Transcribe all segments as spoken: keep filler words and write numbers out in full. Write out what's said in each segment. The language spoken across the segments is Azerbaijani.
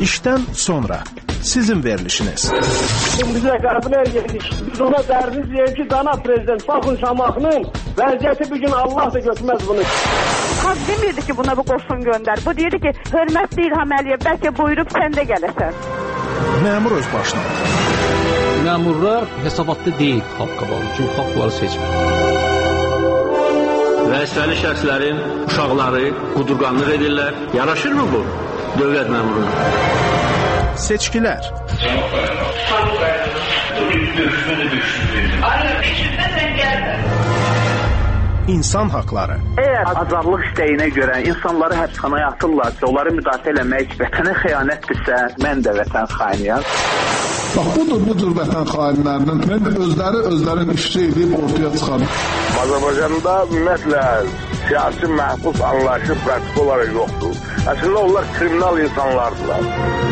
İşdən sonra sizin verilişiniz. Bizə qəbul edirik. Biz ona dərdiz deyək ki, cənab prezident, baxın Şamaxının vəziyyəti bir gün Allah da götürməz bunu. Xalq demirdi ki, buna bu qoşun göndər. Bu deyirdi ki, hörmətli İlham Əliyev, bəlkə buyurub sən də gələsən. Məmur öz başına. Məmurlar hesabatlı deyil xalq qabalı. Çünki xalq bunları seçmir. Vəzifəli şəxslərin uşaqları qudurqanlıq edirlər. Yaraşırmı bu dövlət məmuruna? Seçkilər. İnsan haqları. Əgər azadlıq istəyinə görə insanları həbsxanaya atırlarsa, onları müdafiə eləmək vətənə xəyanətdirsə, mən də vətən xainiyəm. Bax, budur, budur vətən xainlərinin. Mən özləri özlərin işçi edib ortaya çıxarım. Azərbaycanda ümumiyyətlə siyasi məhbus anlayışı pratik olaraq yoxdur. Əslində onlar kriminal insanlardılar.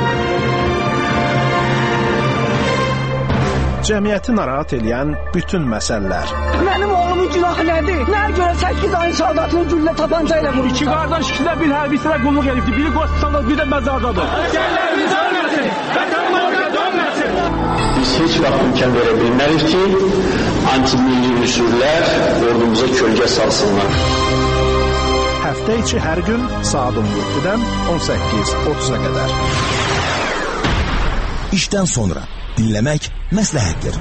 Cəmiyyəti narahat edən bütün məsələlər. Mənim oğlumun günahı nədir? Nəyə görə səkkiz ayın saadatını güllə tapanca ilə vurur? İki qardaş ikisindən bir hərbisinə qulluq edibdir. Biri qoşsanlar, bir də məzardadır. Əsgərlərimiz ölməsin, vətənimizə dönməsin. Biz heç vaxt imkan verə bilmərik ki, anti-milli üsullar ordumuza kölgə salsınlar. Həftə içi hər gün saat on yeddidən on səkkiz otuz'a qədər. İşdən sonra dinləmək məsləhətdir.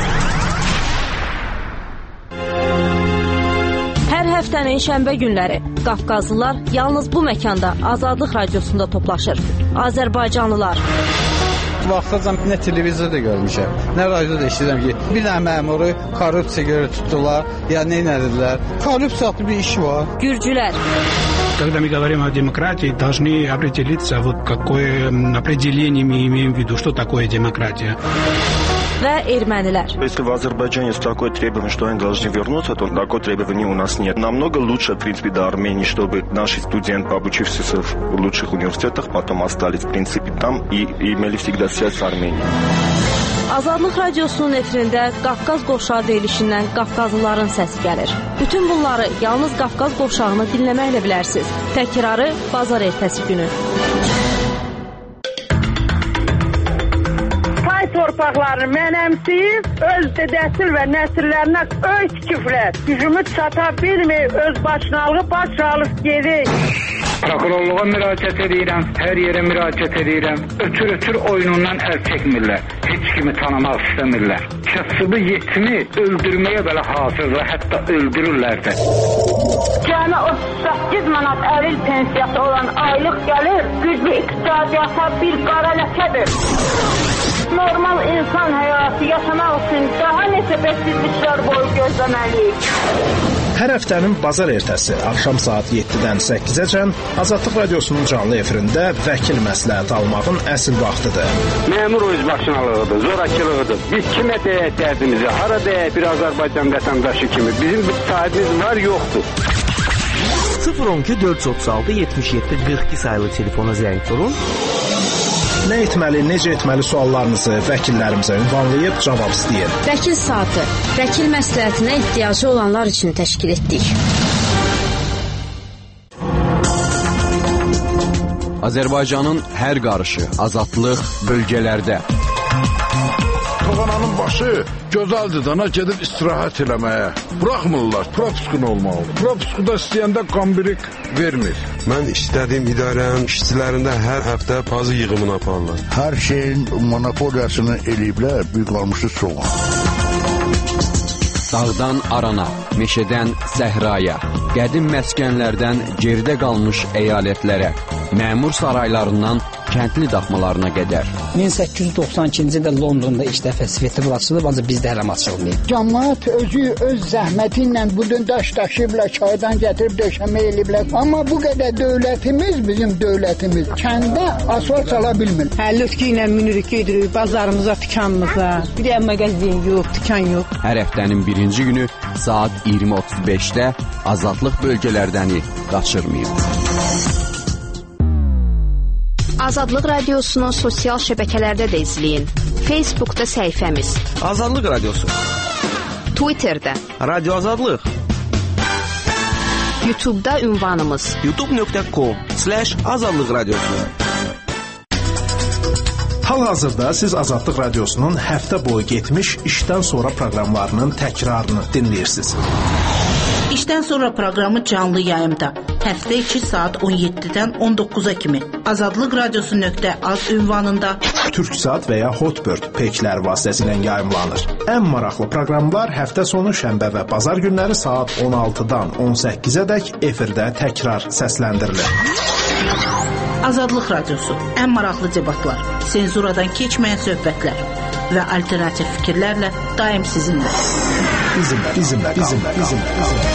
Hər həftənin şənbə günləri Qafqazlılar yalnız bu məkanda Azadlıq Radiosunda toplaşır. Azərbaycanlılar. Vaxtacan nə televizorda görmüşəm, nə radioda eşidirəm ki, bir dənə məmuru korrupsiya görə tutdular, ya nə edildilər. Korrupsiyalı bir iş var. Gürcülər. Когда мы говорим о демократии, должны определиться, вот какое определение мы имеем в виду, что такое демократия. Və ermənilər. Если в Азербайджане есть такое требование, что они должны вернуться, то такое требование у нас нет. Намного лучше, в принципе, до Армении, чтобы наши студенты, обучившиеся в лучших университетах, потом остались, в принципе, там и имели всегда связь с Арменией. Azadlıq Radiosunun efirində Qafqaz qovşağı deyilişindən Qafqazlıların səsi gəlir. Bütün bunları yalnız Qafqaz qovşağını dinləməklə bilərsiniz. Təkrarı bazar ertəsi günü. Pay torpaqlarını mənəmsiyib, öz dedəsil və nəsillərinə öy tikiblər. Gücümü çata bilməyib, öz başınalığı baş alıb gedik. Prokurorluğa müraciət edirəm, hər yerə müraciət edirəm. Ötür-ötür oyunundan əl çəkmirlər. Heç kimi tanımaq istəmirlər. Kasıbı yetimi öldürməyə belə hazırlar, hətta öldürürlər də. Cəmi otuz səkkiz manat əril pensiyası olan aylıq gəlir, güclü iqtisadiyyata bir qara ləkədir. Normal insan həyatı yaşamaq üçün daha neçə bəksizliklər boyu gözləməliyik. Hər həftənin bazar ertəsi axşam saat yeddidən səkkizəcən Azadlıq Radiosunun canlı efirində vəkil məsləhət almağın əsl vaxtıdır. Məmur öz başınalığıdır, zorakılığıdır. Biz kimə deyək dərdimizi, hara deyək bir Azərbaycan vətəndaşı kimi. Bizim bir sahibimiz var, yoxdur. sıfır on iki dörd yüz otuz altı yetmiş yeddi qırx iki sayılı telefona zəng vurun. Nə etməli, necə etməli suallarınızı vəkillərimizə ünvanlayıb cavab istəyin. Vəkil saatı, vəkil məsləhətinə ehtiyacı olanlar üçün təşkil etdik. Azərbaycanın hər qarışı, azadlıq bölgələrdə. Toğananın başı gözəldir dana gedib istirahət eləməyə. Buraxmırlar, propiskun olmalıdır. Propiskuda istəyəndə qambirik vermir. Mən işlədiyim idarənin işçilərində hər həftə pazı yığımını aparırlar. Hər şeyin monopoliyasını eləyiblər, büyük qalmışı soğan. Dağdan arana, meşədən səhraya, qədim məskənlərdən geridə qalmış əyalətlərə, məmur saraylarından kəndli daxmalarına qədər. min səkkiz yüz doxsan ikinci ildə Londonda ilk dəfə svetofor açılıb, ancaq bizdə hələ açılmayıb. Cəmaət özü öz zəhməti ilə bu gün daş daşıyıblar, çaydan gətirib döşəmə eləyiblər. Amma bu qədər dövlətimiz, bizim dövlətimiz kəndə asfalt sala bilmir. Hə, lötkü ilə minirik, gedirik bazarımıza, dükanımıza. Bir də mağazin yox, dükan yox. Hər həftənin birinci günü saat iyirmi otuz beşdə Azadlıq bölgələrdəni qaçırmayın. Azadlıq Radiosunun sosial şəbəkələrdə də izləyin. Facebookda səhifəmiz Azadlıq Radiosu, Twitterdə Radio Azadlıq, YouTube'da ünvanımız youtube nöqtə com slash azadlıq radiosu. Hal-hazırda siz Azadlıq Radiosunun həftə boyu getmiş işdən sonra proqramlarının təkrarını dinləyirsiniz. İşdən sonra proqramı canlı yayımda həftə içi saat on yeddidən on dokkuza kimi azadlıq radiosu nöqtə az ünvanında Türksat və ya Hotbird peykiləri vasitəsilə yayımlanır. Ən maraqlı proqramlar həftə sonu şənbə və bazar günləri saat on altıdan on səkkizədək efirdə təkrar səsləndirilir. Azadlıq radiosu, ən maraqlı debatlar, senzuradan keçməyən söhbətlər və alternativ fikirlərlə daim sizinlə. Bizimlə, bizimlə, bizimlə, bizimlə, bizimlə.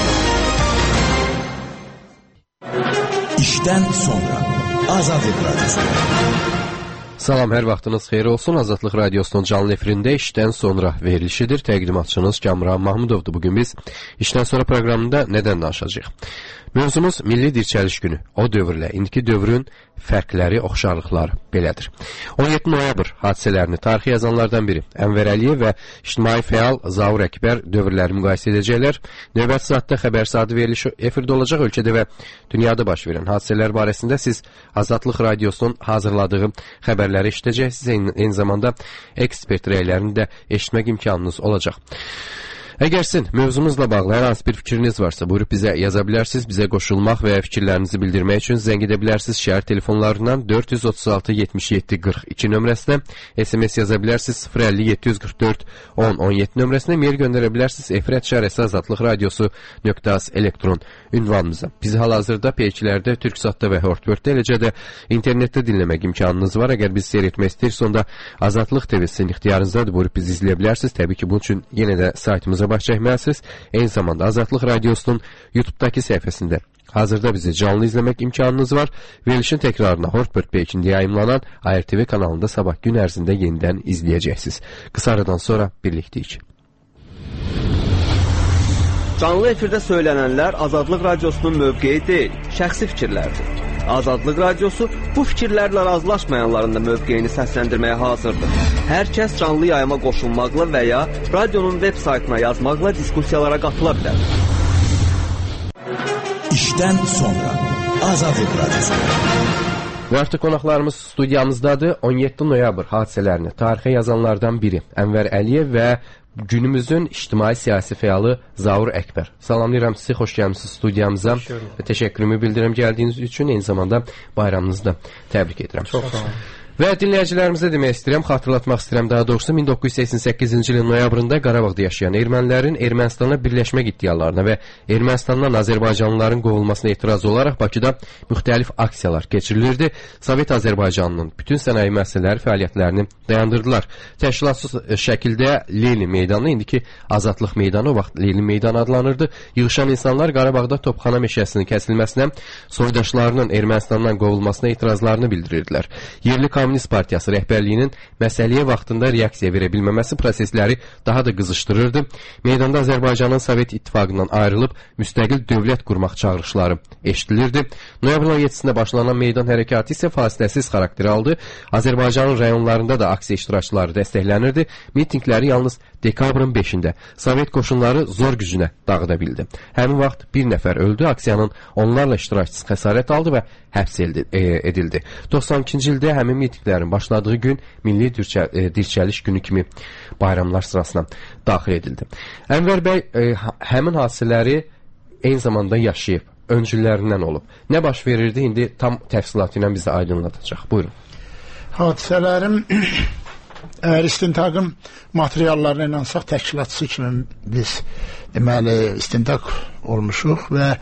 İşdən sonra Azadlıq Radiosu. Salam, hər vaxtınız xeyir olsun. Azadlıq Radiosunun canlı efirində işdən sonra verilişidir. Təqdimatçınız Kamran Mahmudovdur. Bugün biz işdən sonra proqramında nədən danışacağıq? Mövzumuz Milli Dirçəliş günü. O dövrlə indiki dövrün fərqləri, oxşarlıqları belədir. on yeddi noyabr hadisələrini tarixi yazanlardan biri Ənvər Əliyev və ictimai fəal Zaur Əkbər dövrləri müqayisə edəcəklər. Növbəti saatda xəbər saatı verilişi efirdə olacaq. Ölkədə və dünyada baş verən hadisələr barəsində siz Azadlıq Radiosunun hazırladığı xəbərləri eşidəcəksiniz. Eyni zamanda ekspert rəylərini də eşitmək imkanınız olacaq. Əgər sizin mövzumuzla bağlı hər hansı bir fikriniz varsa, buyurub bizə yaza bilərsiniz. Bizə qoşulmaq və fikirlərinizi bildirmək üçün zəng edə bilərsiniz. Şəhər telefonlarından dörd yüz otuz altı yetmiş yeddi qırx iki nömrəsinə, S M S yaza bilərsiniz sıfır əlli yeddi yüz qırx dörd on on yeddi nömrəsinə, mail göndərə bilərsiniz efirət şərəsi azadlıq radiosu nöqtə az elektron ünvanımıza. Bizi hal-hazırda peykilərdə, Türksatda və Hotbirddə, eləcə də internetdə dinləmək imkanınız var. Əgər bizi seyr etmək istəyirsiniz, onda Azadlıq T V sizin ixtiyarınızdadır. Buyurub bizi izləyə bilərsiniz. Təbii ki, bunun üçün yenə də saytımıza baş çəkməlisiniz. Eyni zamanda Azadlıq Radiosunun YouTube'dakı səhifəsində hazırda bizi canlı izləmək imkanınız var. Verilişin təkrarına Hotbird peyçində yayımlanan A R T V kanalında sabah gün ərzində yenidən izləyəcəksiniz. Qısa aradan sonra birlikdəyik. Canlı efirdə söylənənlər Azadlıq Radiosunun mövqeyi deyil, şəxsi fikirlərdir. Azadlıq Radiosu bu fikirlərlə razılaşmayanların da mövqeyini səsləndirməyə hazırdır. Hər kəs canlı yayıma qoşulmaqla və ya radionun web saytına yazmaqla diskussiyalara qatıla bilər. İşdən sonra Azadlıq Radiosu. Və artıq qonaqlarımız studiyamızdadır. on yeddi noyabr hadisələrini tarixə yazanlardan biri Ənvər Əliyev və günümüzün ictimai siyasi fəalı Zaur Əkbər. Salamlayıram sizi, xoş gəlmisiniz studiyamıza və təşəkkürümü bildirirəm gəldiyiniz üçün. Eyni zamanda bayramınızı da təbrik edirəm. Çox sağ olun. Və dinləyicilərimizə demək istəyirəm, xatırlatmaq istəyirəm daha doğrusu min doqquz yüz səksən səkkizinci ilin noyabrında Qarabağda yaşayan ermənilərin Ermənistana birləşmək iddialarına və Ermənistandan Azərbaycanlıların qovulmasına etiraz olaraq Bakıda müxtəlif aksiyalar keçirilirdi. Sovet Azərbaycanının bütün sənaye müəssisələri fəaliyyətlərini dayandırdılar. Təşkilatsız şəkildə Lenin meydanı, indiki Azadlıq meydanı, o vaxt Lenin meydanı adlanırdı. Yığışan insanlar Qarabağda Topxana meşəsinin kəsilməsinə, soydaşlarının Ermənistandan qovulmasına etirazlarını bildirirdilər. Yerli Komünist Partiyası rəhbərliyinin məsələyə vaxtında reaksiya verə bilməməsi prosesləri daha da qızışdırırdı. Meydanda Azərbaycanın Sovet İttifaqından ayrılıb müstəqil dövlət qurmaq çağırışları eşidilirdi. Noyabrın on yeddisində başlanan meydan hərəkatı isə fasiləsiz xarakter aldı. Azərbaycanın rayonlarında da aksiya iştirakçıları dəstəklənirdi. Mitingləri yalnız dekabrın beşində Sovet qoşunları zor gücünə dağıda bildi. Həmin vaxt bir nəfər öldü, aksiyanın onlarla iştirakçısı xəsarət aldı və həbs edildi. doxsan ikinci ildə həmin mitinglərin başladığı gün Milli Dirçəliş günü kimi bayramlar sırasına daxil edildi. Ənvər bəy e, həmin hadisələri eyni zamanda yaşayıb, öncüllərindən olub. Nə baş verirdi, indi tam təfsilatı ilə bizə aydınlatacaq. Buyurun. Hadisələrim əgər istintaqın materiallarına inansaq, təşkilatçısı kimi biz deməli istintaq olmuşuq və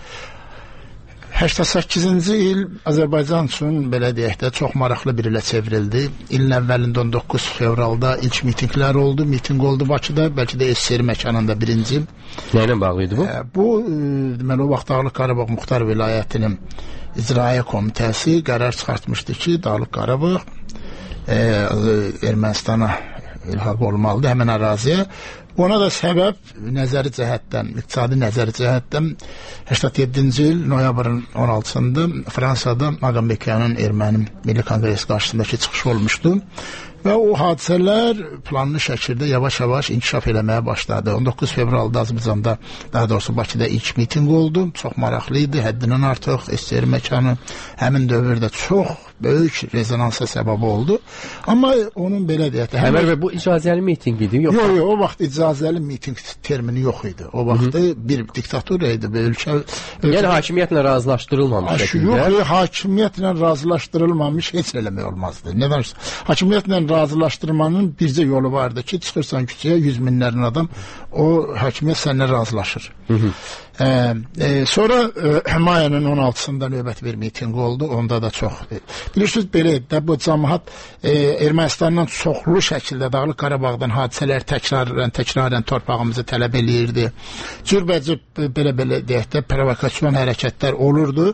səksən səkkizinci il Azərbaycan üçün belə deyək də çox maraqlı bir ilə çevrildi. İlin əvvəlində on doqquz fevralda ilk mitinglər oldu. Miting oldu Bakıda, bəlkə də S S R məkanında birinci. Nə ilə bağlıydı bu? Bu, deməli, o vaxt Dağlıq Qarabağ Muxtar Vilayətinin İcraiyyə Komitəsi qərar çıxartmışdı ki, Dağlıq Qarabağ e, Ermənistana ilhaq olmalıdır, həmən əraziyə. Ona da səbəb nəzəri cəhətdən, iqtisadi nəzəri cəhətdən səksən yeddinci il noyabrın on altısında Fransada Maqam Bekyanın erməni Milli Konqresi qarşısındakı çıxışı olmuşdu Və o hadisələr planlı şəkildə yavaş-yavaş inkişaf eləməyə başladı. on doqquz fevralda Azərbaycanda, daha doğrusu Bakıda ilk mitinq oldu. Çox maraqlı idi, həddindən artıq S S R məkanı həmin dövrdə çox böyük rezonansa səbəb oldu. Amma onun belə deyək. Əmər bəy, bu icazəli mitinq idi, yox? Yox, yox, o vaxt icazəli mitinq termini yox idi. O vaxt bir diktatura idi, bir ölkə. Yəni hakimiyyətlə razılaşdırılmamış şəkildə. Yox, hakimiyyətlə razılaşdırılmamış heç eləmək olmazdı. Nədən? Hakimiyyətlə razılaşdırmanın bircə yolu vardı ki, çıxırsan küçəyə yüz minlərin adam, o hakimiyyət səninlə razılaşır. Hı -hı. Ee, e, sonra e, mayının on altısında növbəti bir mitinq oldu. Onda da çox e, bilirsiniz belə də bu cəmaət e, Ermənistandan çoxlu şəkildə Dağlıq Qarabağdan hadisələr təkrarən təkrarən torpağımızı tələb eləyirdi. Cürbəcür belə-belə deyək də provokasyon hərəkətlər olurdu.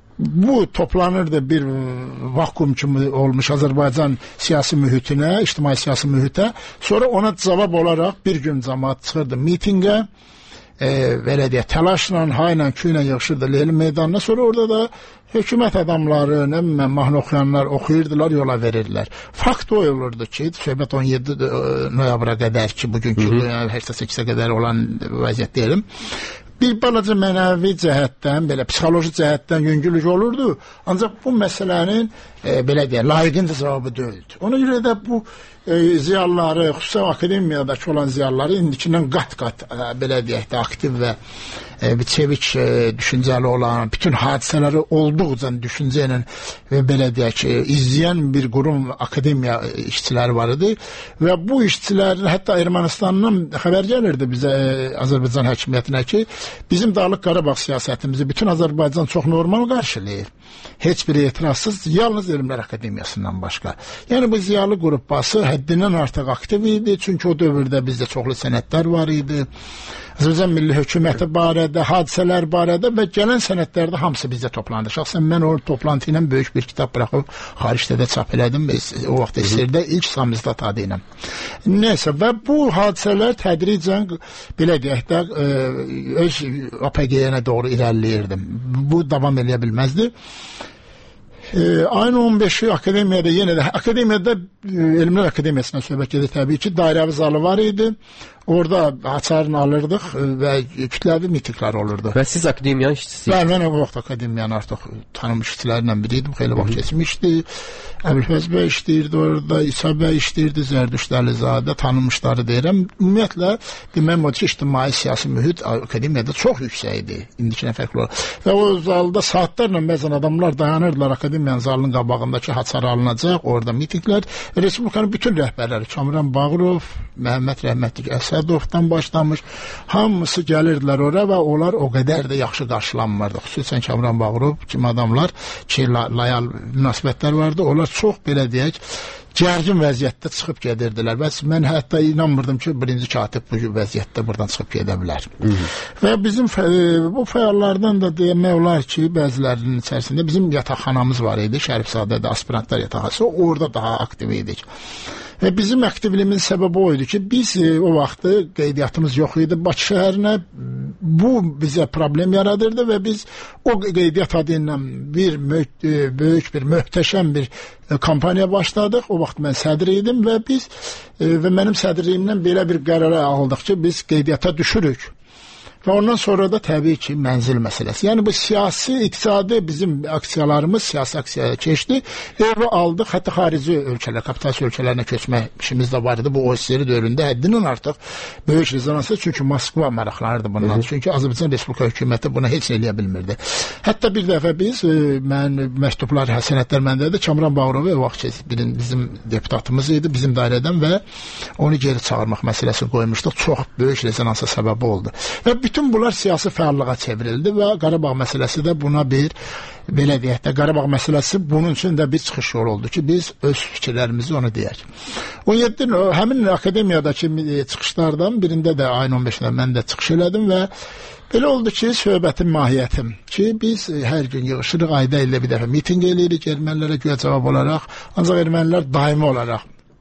Bu toplanırdı bir vakum kimi olmuş Azərbaycan siyasi mühitinə, ictimai siyasi mühitə. Sonra ona cavab olaraq bir gün cəmaət çıxırdı mitinqə. E, belə deyək, təlaşla, hayla, küylə yığışırdı Lenin meydanına. Sonra orada da hökumət adamları, nə bilməm, mahnı oxuyanlar oxuyurdular, yola verirdilər. Fakt o olurdu ki, söhbət on yeddi noyabra qədər ki, bugünkü səksən səkkisə qədər olan vəziyyət deyiləm. Bir balaca mənəvi cəhətdən, belə psixoloji cəhətdən yüngülük olurdu. Ancaq bu məsələnin e, belə deyək, layiqincə cavabı deyildi. Ona görə də bu e, ziyalıları, xüsusən akademiyadakı olan ziyalıları indikindən qat-qat e, belə deyək də aktiv və e, bir çevik e, düşüncəli olan, bütün hadisələri olduqca düşüncə ilə və belə deyək ki, izləyən bir qurum akademiya işçiləri var idi və bu işçilərin hətta Ermənistandan xəbər gəlirdi bizə e, Azərbaycan hakimiyyətinə ki, bizim Dağlıq Qarabağ siyasətimizi bütün Azərbaycan çox normal qarşılayır. Heç bir etirazsız, yalnız Elmlər Akademiyasından başqa. Yəni bu ziyalı qrupası həddindən artıq aktiv idi, çünki o dövrdə bizdə çoxlu sənədlər var idi. Azərbaycan Milli Hökuməti barədə, hadisələr barədə və gələn sənədlərdə hamısı bizdə toplandı. Şəxsən mən o toplantı ilə böyük bir kitab buraxıb xaricdə də çap elədim. O vaxt S S R-də ilk samizdat adı ilə. Nəysə, və bu hadisələr tədricən belə deyək də öz A P G-yə doğru irəliləyirdim. Bu davam eləyə bilməzdi. Ee, ayın on beşi akademiyada yenə də akademiyada e, Elmlər Akademiyasına söhbət gedir təbii ki, dairəvi zalı var idi. Orada açarını alırdıq və kütləvi mitinglər olurdu. Və siz akademiyanın işçisi? Bəli, mən o vaxt akademiyanın artıq tanınmış işçilərindən biriydim. Xeyli vaxt keçmişdi. Əbülfəz bəy işləyirdi orada, İsa bəy işləyirdi, Zərdüşt Əlizadə tanınmışları deyirəm. Ümumiyyətlə, deməm o ki, ictimai siyasi mühit akademiyada çox yüksək idi. İndiki nə fərqli olur. Və o zalda saatlarla bəzən adamlar dayanırdılar akademiyanın zalının qabağındakı haçar alınacaq, orada mitinglər. Respublikanın bütün rəhbərləri, Kamran Bağırov, Məhəmməd Rəhmətlik Əsədovdan başlamış, hamısı gəlirdilər ora və onlar o qədər də yaxşı qarşılanmırdı. Xüsusən Kamran Bağırov kimi adamlar ki, layal münasibətlər vardı. Onlar çox belə deyək, gərgin vəziyyətdə çıxıb gedirdilər. Və mən hətta inanmırdım ki, birinci katib bu vəziyyətdə buradan çıxıb gedə bilər. Hı -hı. Və bizim bu fəallardan da demək olar ki, bəzilərinin içərisində bizim yataqxanamız var idi, Şərifzadədə aspirantlar yataqxanası, orada daha aktiv idik. Və bizim aktivliyimin səbəbi o idi ki, biz e, o vaxtı qeydiyyatımız yox idi Bakı şəhərinə. Bu bizə problem yaradırdı və biz o qeydiyyat adı ilə bir e, böyük bir, möhtəşəm bir e, kampaniya başladıq. O vaxt mən sədr idim və biz e, və mənim sədrliyimdən belə bir qərara aldıq ki, biz qeydiyyata düşürük. Və ondan sonra da təbii ki, mənzil məsələsi. Yəni bu siyasi, iqtisadi bizim aksiyalarımız siyasi aksiyaya keçdi. Evi aldıq, hətta xarici ölkələr, kapitalist ölkələrinə köçmək işimiz də var idi. Bu O S R dövründə həddindən artıq böyük rezonansı, çünki Moskva maraqlanırdı bundan. Hı -hı. Çünki Azərbaycan Respublika hökuməti buna heç nə eləyə bilmirdi. Hətta bir dəfə biz, e, mən məktublar, sənədlər məndədir, Kamran Bağırov o vaxt bizim deputatımız idi, bizim dairədən və onu geri çağırmaq məsələsini qoymuşduq. Çox böyük rezonansa səbəbi oldu. Və bütün bunlar siyasi fəallığa çevrildi və Qarabağ məsələsi də buna bir, belə deyək də, Qarabağ məsələsi bunun üçün də bir çıxış yolu oldu ki, biz öz fikirlərimizi onu deyək. on yeddi həmin akademiyadakı çıxışlardan birində də ayın on beşində mən də çıxış elədim və belə oldu ki, söhbətin mahiyyətim ki, biz hər gün yığışırıq, ayda ilə bir dəfə miting eləyirik ermənilərə güya cavab olaraq, ancaq ermənilər daimi olaraq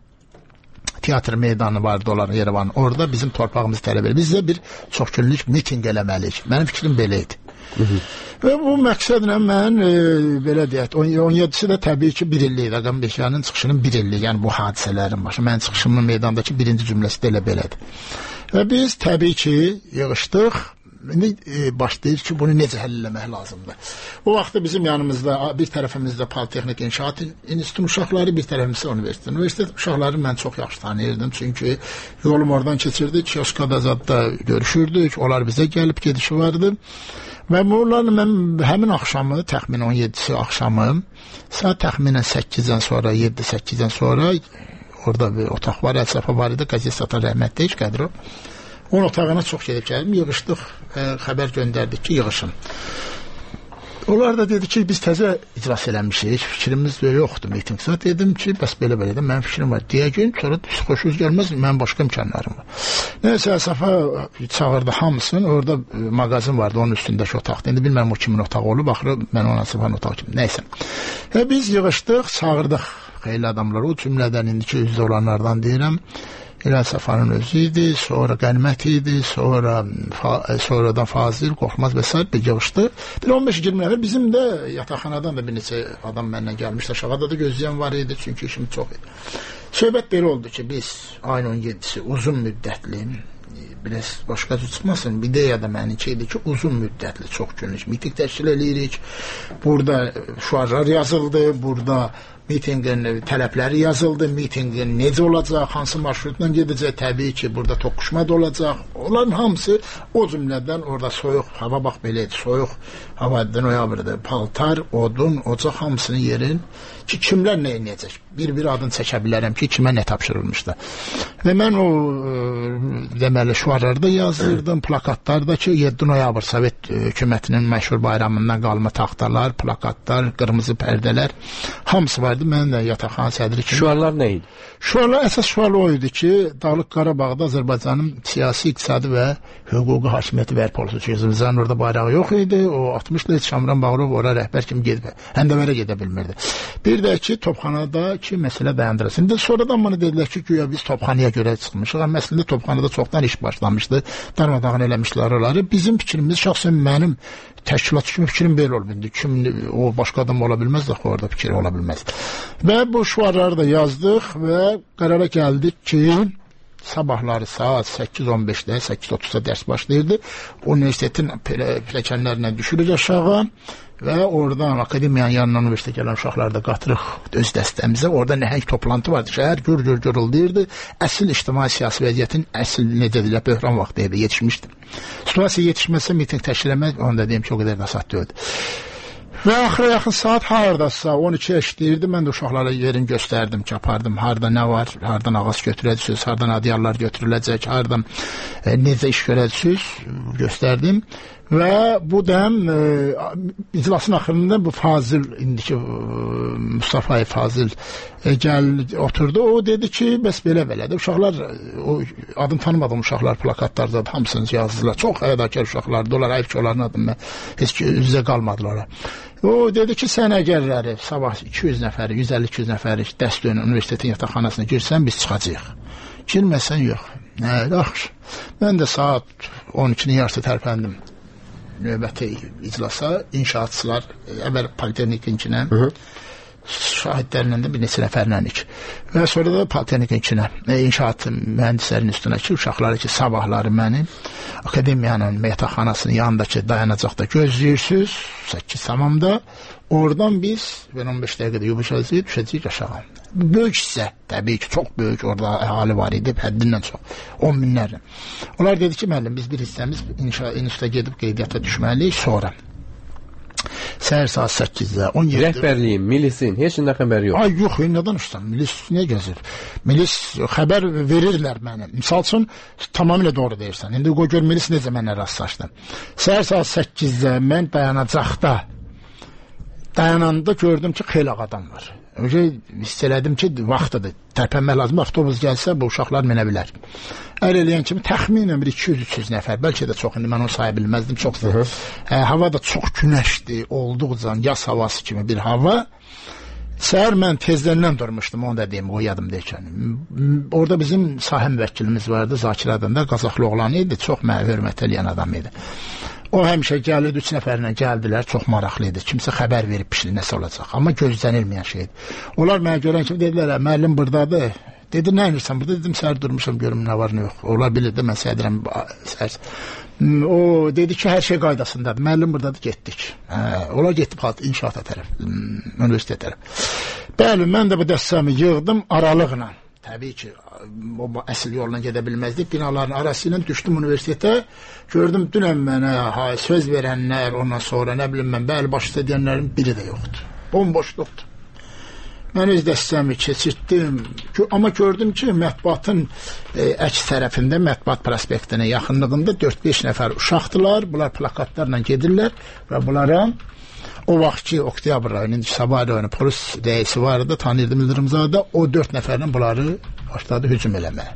teatr meydanı vardı onların Yerevan. Orada bizim torpağımızı tələb edir. Biz də bir çox günlük miting eləməliyik. Mənim fikrim belə idi. Və bu məqsədlə mən e, belə deyək, on yeddisi də təbii ki, bir illik Rəqəm Beşyanın çıxışının bir illik, yəni bu hadisələrin başı. Mənim çıxışımın meydandakı birinci cümləsi də elə belədir. Və biz təbii ki, yığışdıq. İndi e, başlayır ki, bunu necə həll eləmək lazımdır. O vaxtda bizim yanımızda, bir tərəfimizdə Politexnik İnşaat İnstitutu uşaqları, bir tərəfimizdə universitet. Universitet uşaqları mən çox yaxşı tanıyırdım, çünki yolum oradan keçirdik, Kioskada zadda görüşürdük, onlar bizə gəlib gedişi vardı. Və bunlarla mən həmin axşamı, təxminən on yeddisi axşamı, saat təxminən səkkizdən sonra, yeddi səkkizdən sonra, orada bir otaq var, Əlsəfa var idi, qəzet satan rəhmətli iş Qədirov. Onun otağına çox gedib gəldim, yığışdıq, ə, xəbər göndərdik ki, yığışın. Onlar da dedi ki, biz təzə icras eləmişik, fikrimiz yoxdur, mitingsə. Dedim ki, bəs belə-belə də mənim fikrim var. Deyə gün, sonra xoşunuz gəlməz, mənim başqa imkanlarım var. Nəyəsə, Əlsəfa çağırdı hamısını, orada mağazin vardı, onun üstündəki otaqda. İndi bilməm o kimin otağı olub, baxır, mən ona Əlsəfanın otağı kimi. Nəysə. Və biz yığışdıq, çağırdıq xeyli adamları, o cümlədən indiki üzdə olanlardan deyirəm. İlham Səfanın özü idi, sonra Qənimət idi, sonra fa sonradan Fazil, Qorxmaz və s. bir yığışdı. Bir on beş iyirmi nəfər bizim də yataqxanadan da bir neçə adam mənlə gəlmişdi. Aşağıda da gözləyən var idi, çünki işim çox idi. Söhbət belə oldu ki, biz ayın on yeddisi uzun müddətli, biraz başqa cür çıxmasın, ideya da məninki idi ki, uzun müddətli, çox günlük miting təşkil edirik. Burada şuarlar yazıldı, burada mitingin tələbləri yazıldı, mitingin necə olacaq, hansı marşrutla gedəcək, təbii ki, burada toqquşma da olacaq. Onların hamısı o cümlədən orada soyuq hava, bax belə idi, soyuq hava noyabrda, paltar, odun, ocaq hamısını yerin ki, kimlər nə edəcək? Bir-bir adını çəkə bilərəm ki, kimə nə tapşırılmışdı. Və mən o e, deməli şuarlarda yazırdım, plakatlarda ki, yeddi noyabr Sovet hökumətinin məşhur bayramından qalma taxtalar, plakatlar, qırmızı pərdələr, hamısı vardı. Mən də yataqxana sədri kimi. Şuarlar nə idi? Şuarlar əsas şuarı o idi ki, Dağlıq Qarabağda Azərbaycanın siyasi, iqtisadi və hüquqi hakimiyyəti bərpa olsun. Çünki Azərbaycanın orada bayrağı yox idi. O altmışlı Şamran Bağırov ora rəhbər kimi gedib, Həndəvərə gedə bilmirdi. Bir də ki, Topxanada ki, məsələ dayandırılsın. İndi sonradan bana dedilər ki, güya biz Topxanaya görə çıxmışıq. Amma əslində Topxanada çoxdan iş başlamışdı. Darmadağın eləmişlər oraları. Bizim fikrimiz, şəxsən mənim təşkilatçı kimi fikrim belə olmadı. Kim o başqa adam ola bilməz də orada fikri ola bilməz. Və bu şuarları da yazdıq və qərara gəldik ki, sabahları saat səkkiz on beşdə, səkkiz otuzda dərs başlayırdı. Universitetin pilləkənlərinə düşürük aşağı və oradan akademiyanın yanından universitetə gələn uşaqlar da qatırıq öz dəstəmizə. Orada nəhəng toplantı vardı. Şəhər gür-gür gürüldəyirdi. Əsl ictimai siyasi vəziyyətin əsl necə deyilə, böhran vaxtı idi, yetişmişdi. Situasiya yetişməsə miting təşkil etmək, onu da deyim ki, o qədər də saat deyildi. Və axıra yaxın saat haradasa on ikiyə işləyirdi. Mən də uşaqlara yerini göstərdim ki, apardım. Harada nə var, hardan ağac götürəcəksiniz, hardan adyallar götürüləcək, hardan e, necə iş görəcəksiniz, göstərdim. Və bu dəm e, iclasın axırında bu Fazil, indiki e, Mustafa Fazil e, gəl oturdu. O dedi ki, bəs belə-belədir. Uşaqlar, o adını tanımadığım uşaqlar plakatlarda hamısını yazdılar. Çox həyadakar uşaqlardı. Onlar ayıq ki, onların adını heç ki, üzə qalmadılar. O dedi ki, sən əgərləri sabah iki yüz nəfəri, yüz əlli iki yüz nəfəri dəst dönün universitetin yataqxanasına girsən, biz çıxacağıq. Girməsən yox. Nə, yaxşı. Mən də saat on ikinin yarısı tərpəndim növbəti iclasa. İnşaatçılar, əvvəl Politexnikinə, şahidlərlə də bir neçə nəfərlənik. Və sonra da Politexnikinə, inşaat mühəndislərin üstünə ki, uşaqları ki, sabahları mənim akademiyanın yataqxanasının yanındakı dayanacaqda gözləyirsiniz, səkkiz tamamda. Oradan biz on beş dəqiqədə yubuşacağıq, düşəcəyik aşağı. Böyük hissə, təbii ki, çox böyük orada əhali var idi, həddindən çox, on minlərlə. Onlar dedi ki, müəllim, biz bir hissəmiz instituta gedib qeydiyyata düşməliyik, sonra. Səhər saat səkkizdə, on yeddi... Rəhbərliyin, milisin, heç nə xəbəri yox. Ay, yox, nə danışsan, milis nə gəzir? Milis xəbər verirlər mənə. Misal üçün, tamamilə doğru deyirsən. İndi o gör, milis necə mənə rastlaşdı. Səhər saat səkkizdə mən dayanacaqda, dayananda gördüm ki, xeyli adam var. Öyle hiss elədim ki, vaxtıdır, tərpənmək lazım. Avtobus gəlsə, bu uşaqlar mənə bilər. Ər eləyən kimi təxminən bir iki yüz üç yüz nəfər, bəlkə də çox, indi mən onu saya bilməzdim, çox da. Hə, hava da çox günəşdi, olduqca yaz havası kimi bir hava. Səhər mən tezdən durmuşdum, onu da deyim, o yadımdayken. Orada bizim sahə müvəkkilimiz vardı, Zakir adında, Qazaxlı oğlan idi, çox mənə hörmət eləyən adam idi. O həmişə gəlirdi, üç nəfərlə gəldilər, çox maraqlı idi. Kimsə xəbər verib pişli nəsə olacaq. Amma gözlənilməyən şeydir. Onlar mənə görən kimi dedilər, müəllim buradadır. Dedi, nə edirsən burada? Dedim, səhər durmuşam, görüm nə var, nə yox. Onlar bilirdi, mən səhərdirəm. Səhər. O dedi ki, hər şey qaydasındadır. Müəllim buradadır, getdik. Hə, onlar getib inşaata tərəf, universitet tərəf. Bəli, mən də bu dəstəmi yığdım aralıqla. Təbii ki, o əsl yolla gedə bilməzdik. Binaların arası ilə düşdüm universitetə. Gördüm, dünən mənə söz verənlər, ondan sonra nə bilim mən, bəli, başda deyənlərin biri də yoxdur. Bomboşluqdur. Mən öz dəstəmi keçirtdim. Amma gördüm ki, mətbuatın e, əks tərəfində, mətbuat prospektinə yaxınlığında dörd beş nəfər uşaqdılar. Bunlar plakatlarla gedirlər və bunlara o vaxtki oktyabr rayonunun Sabah rayonu polis rəisi vardı, tanıyırdı Mildırımzadə. O dörd nəfərlə bunları başladı hücum eləməyə.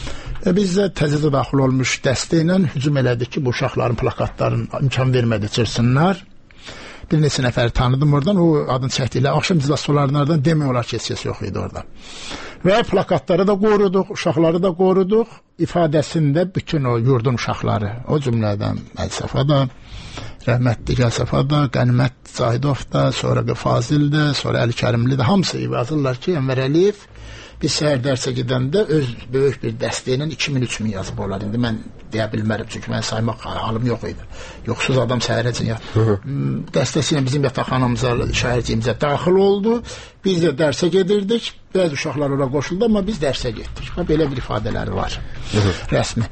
E, biz də təzədə daxil olmuş dəstə ilə hücum elədik ki, bu uşaqların plakatların imkan vermədi çıxsınlar. Bir neçə nəfəri tanıdım oradan, o adını çəkdiklər. Axşam izlasçılarından demək olar ki, heç kəs yox idi orada. Və plakatları da qoruduq, uşaqları da qoruduq. İfadəsində bütün o yurdun uşaqları, o cümlədən Əlsəfa da, rəhmətli Gəlsəfa da, Qənimət Zahidov da, sonra Fazil də, sonra Əli Kərimli də, hamısı yazırlar ki, Ənvər Əliyev biz səhər dərsə gedəndə öz böyük bir dəstəylə iki min üç min yazıb olar. İndi mən deyə bilmərəm, çünki mən saymaq halım yox idi. Yoxsuz adam səhərəcən yatır. Dəstəsi ilə bizim yataqxanamıza, şəhərciyimizə daxil oldu. Biz də dərsə gedirdik. Bəzi uşaqlar ora qoşuldu, amma biz dərsə getdik. Belə bir ifadələri var. Rəsmi.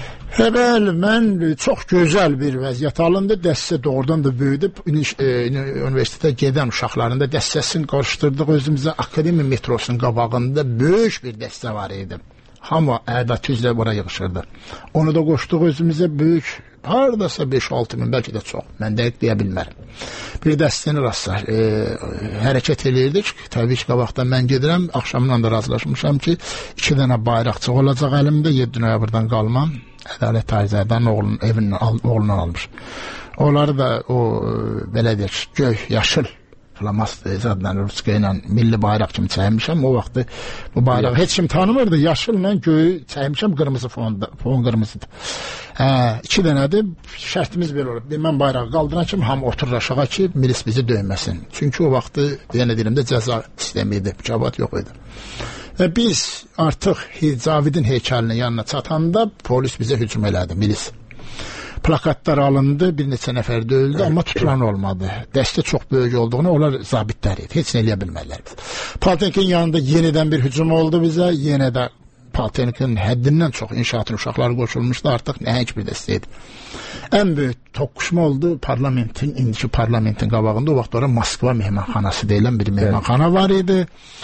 Bəli, mən çox gözəl bir vəziyyət alındı. Dəstə doğrudan da böyüdü. Universitetə gedən uşaqların da dəstəsini qarışdırdıq özümüzə. Akademiya metrosunun qabağında böyük bir dəstə var idi. Hamı əda tüzlə bura yığışırdı. Onu da qoşduq özümüzə böyük, haradasa beş altı min, bəlkə də çox. Mən dəqiq deyə bilmərəm. Bir dəstəni rastlar. E, hərəkət edirdik. Təbii ki, qabaqdan mən gedirəm. Axşamdan da razılaşmışam ki, iki dənə bayraqçı olacaq əlimdə. yeddi noyabrdan qalmam. Ədalət Tarizədən oğlunun evindən al, oğlundan almış. Onları da o belə deyək, göy, yaşıl flamastezadla, Ruska ilə milli bayraq kimi çəkmişəm. O vaxtı bu bayrağı heç kim tanımırdı. Yaşılla göyü çəkmişəm, qırmızı fonda, fon qırmızıdır. Hə, iki dənədir. Şərtimiz belə olub. Mən bayrağı qaldıran kimi hamı oturur aşağı ki, milis bizi döyməsin. Çünki o vaxtı yenə dilimdə cəza sistemi idi, mükabat yox idi. Və biz artıq Cavidin heykəlinin yanına çatanda polis bizə hücum elədi, milis. Plakatlar alındı, bir neçə nəfər döyüldü, amma tutulan olmadı. Dəstə çox böyük olduğunu onlar zabitlər idi, heç nə eləyə bilmədilər. Paltenkin yanında yenidən bir hücum oldu bizə, yenə də Paltenkin həddindən çox inşaatın uşaqları qoşulmuşdu, artıq nəhəng bir dəstə idi. Ən böyük toqquşma oldu parlamentin, indiki parlamentin qabağında. O vaxt orada Moskva mehmanxanası deyilən bir mehmanxana var idi.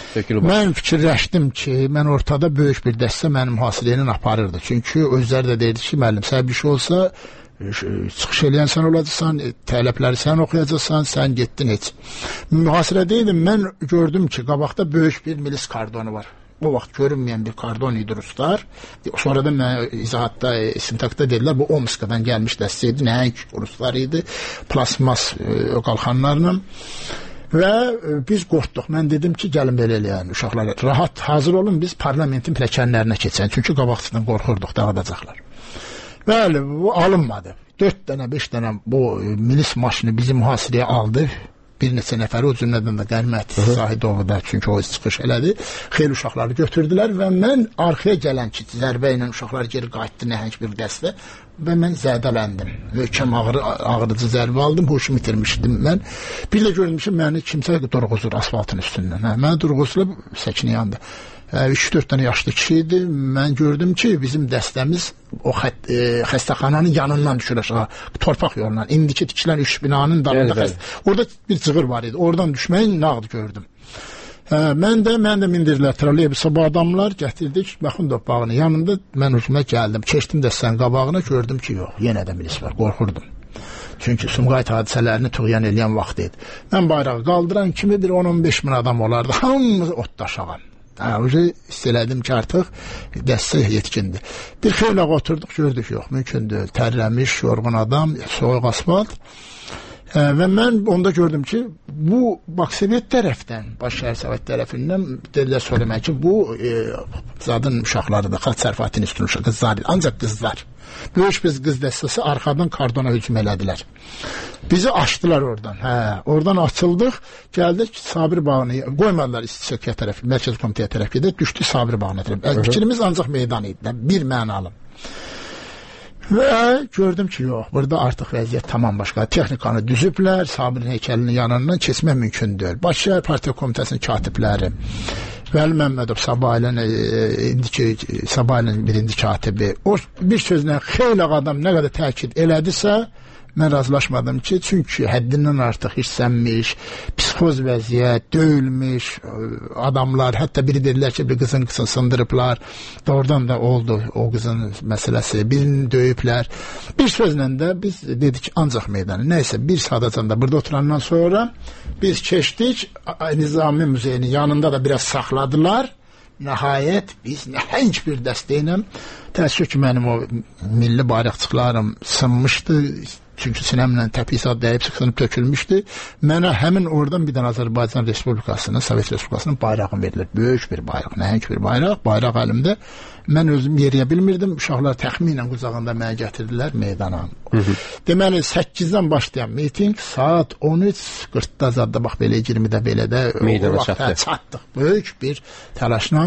Mən fikirləşdim ki, mən ortada böyük bir dəstə mənim mühasirəyinin aparırdı. Çünki özləri də deyirdi ki, müəllim, sən bir şey olsa, çıxış eləyən sən olacaqsan, tələbləri sən oxuyacaqsan, sən getdin heç. Mühasirədəydim, mən gördüm ki, qabaqda böyük bir milis kordonu var. O vaxt görünməyən bir kordon idi ruslar. Sonra da mən izahatda, istintakda dedilər, bu Omskadan gəlmiş dəstə idi, nəhəng ruslar idi, plasmas e, qalxanlarla. Və e, biz qorxduq. Mən dedim ki, gəlin belə eləyən uşaqlar, rahat hazır olun, biz parlamentin pilləkənlərinə keçən. Çünki qabaqçıdan qorxurduq, dağıdacaqlar. Bəli, bu alınmadı. Dörd dənə, beş dənə bu e, milis maşını bizi mühasirəyə aldı. Bir neçə nəfəri, o cümlədən də Qənimət Zahidovu da, çünki o çıxış elədi. Xeyli uşaqları götürdülər və mən arxaya gələn ki, zərbə ilə uşaqlar geri qayıtdı, nəhəng bir dəstə və mən zədələndim. Möhkəm ağrı, ağrıcı zərbə aldım, hoşumu itirmişdim mən. Bir də görmüşüm, məni kimsə durğuzur asfaltın üstündən. Hə, mən durğuzulub səkinə yandı. üç dörd dənə yaşlı kişi idi. Mən gördüm ki, bizim dəstəmiz o xət, e, xəstəxananın yanından düşür aşağı, torpaq yolundan. İndiki tikilən üç binanın dalında xəstə. Orada bir cığır var idi. Oradan düşməyin nağd gördüm. Hə, mən də mən də mindirdilər trolleybüsə, bu adamlar gətirdik Maxundov bağının yanında. Mən özümə gəldim. Keçdim dəstənin qabağına, gördüm ki, yox, yenə də milis var. Qorxurdum. Çünki Sumqayıt hadisələrini tuğyan eləyən vaxt idi. Mən bayrağı qaldıran kimi bir on on beş min adam olardı. Hamımız otda aşağı. Hə, o şey hiss elədim ki, artıq dəstə yetkindir. Bir xeylə oturduq, gördük, yox, mümkün deyil. Tərləmiş, yorğun adam, soğuq asfalt. Hə, və mən onda gördüm ki, bu bax Sovet tərəfdən, baş şəhər Sovet tərəfindən dedilər söyləmək ki, bu e, zadın uşaqlarıdır, xalq sərfatının üstün uşaq, qızlar, ancaq qızlar. Böyük biz qız dəstəsi arxadan kardona hücum elədilər. Bizi açdılar oradan. Hə, oradan açıldıq, gəldik Sabir bağını, qoymadılar İstiqlaliyyət tərəfi, Mərkəzi Komitəyə tərəf gedək, düşdü Sabir bağına tərəf. Fikrimiz ancaq meydan idi, bir mənalı. Və gördüm ki, yox, burada artıq vəziyyət tamam başqa. Texnikanı düzüblər, Sabirin heykəlinin yanından keçmək mümkün deyil. Bakışəhər Partiya Komitəsinin katibləri, Vəli Məmmədov Sabahilin, e, indiki Sabahilin birinci katibi, o bir sözlə xeyli adam nə qədər təkid elədisə, mən razılaşmadım ki, çünki həddindən artıq hirslənmiş, psixoz vəziyyət, döyülmüş adamlar, hətta biri dedilər ki, bir qızın qızını sındırıblar, doğrudan da oldu o qızın məsələsi, birini döyüblər. Bir sözlə də biz dedik ancaq meydanı, nəysə bir saadacan da burada oturandan sonra biz keçdik, Nizami Muzeyinin yanında da biraz saxladılar. Nəhayət biz nəhəng bir dəstəylə, təəssüf ki, mənim o milli bayraqçıqlarım sınmışdı, çünki sinəmlə təpisat dəyib sıxınıb tökülmüşdü. Mənə həmin oradan bir dənə Azərbaycan Respublikasının, Sovet Respublikasının bayrağı verilir. Böyük bir bayraq, nəhəng bir bayraq, bayraq əlimdə. Mən özüm yeriyə bilmirdim. Uşaqlar təxminən qucağında mənə gətirdilər meydana. Hı -hı. Deməli, səkkizdən başlayan miting saat on üç qırxda zadda, bax belə iyirmidə belə də meydana çatdı. Çatdıq. Böyük bir təlaşla.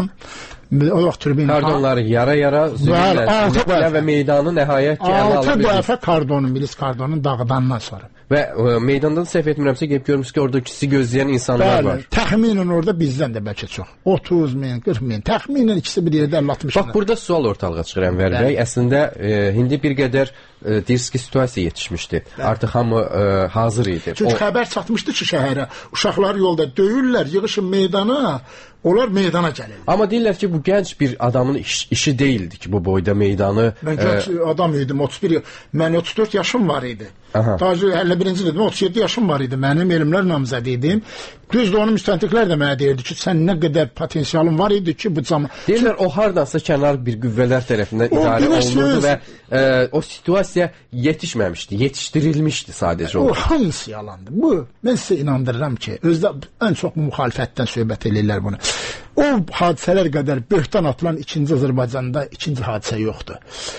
O vaxt tribün kardonları yara-yara zülmlər və meydanı nəhayət ki, ələ ala altı bildik. dəfə kardonun, milis kardonun dağıdandan sonra. Və e, meydandan səhv etmirəmsə, gəlib görmüş ki, orada ikisi gözləyən insanlar Bəli, var. Təxminən orada bizdən də bəlkə çox. otuz min, qırx min, təxminən ikisi bir yerdə əlli altmış min. Bax, burada sual ortalığa çıxır Ənvər bəy. Əslində, e, indi bir qədər e, deyirsiniz ki, situasiya yetişmişdi. Bəli. Artıq hamı e, hazır idi. Çünki o... xəbər çatmışdı ki, şəhərə. Uşaqlar yolda döyürlər, yığışın meydana, onlar meydana gəlirlər. Amma deyirlər ki, bu gənc bir adamın iş, işi deyildi ki, bu boyda meydanı... Mən gənc e... adam idim, otuz bir, mən otuz dörd yaşım var idi. Tacı əlli birinci dedim, otuz yeddi yaşım var idi. Mənim elmlər namizəd idim. Düzdür, onun müstəntiqlər də mənə deyirdi ki, sən nə qədər potensialın var idi ki, bu zaman... Deyirlər, o hardansa kənar bir qüvvələr tərəfindən idarə olunurdu və e, o situasiya yetişməmişdi, yetişdirilmişdi sadəcə o. O hamısı yalandı. Bu, mən sizə inandırıram ki, özdə ən çox müxalifətdən söhbət edirlər bunu. O hadisələr qədər böhtan atılan ikinci Azərbaycanda ikinci hadisə yoxdur.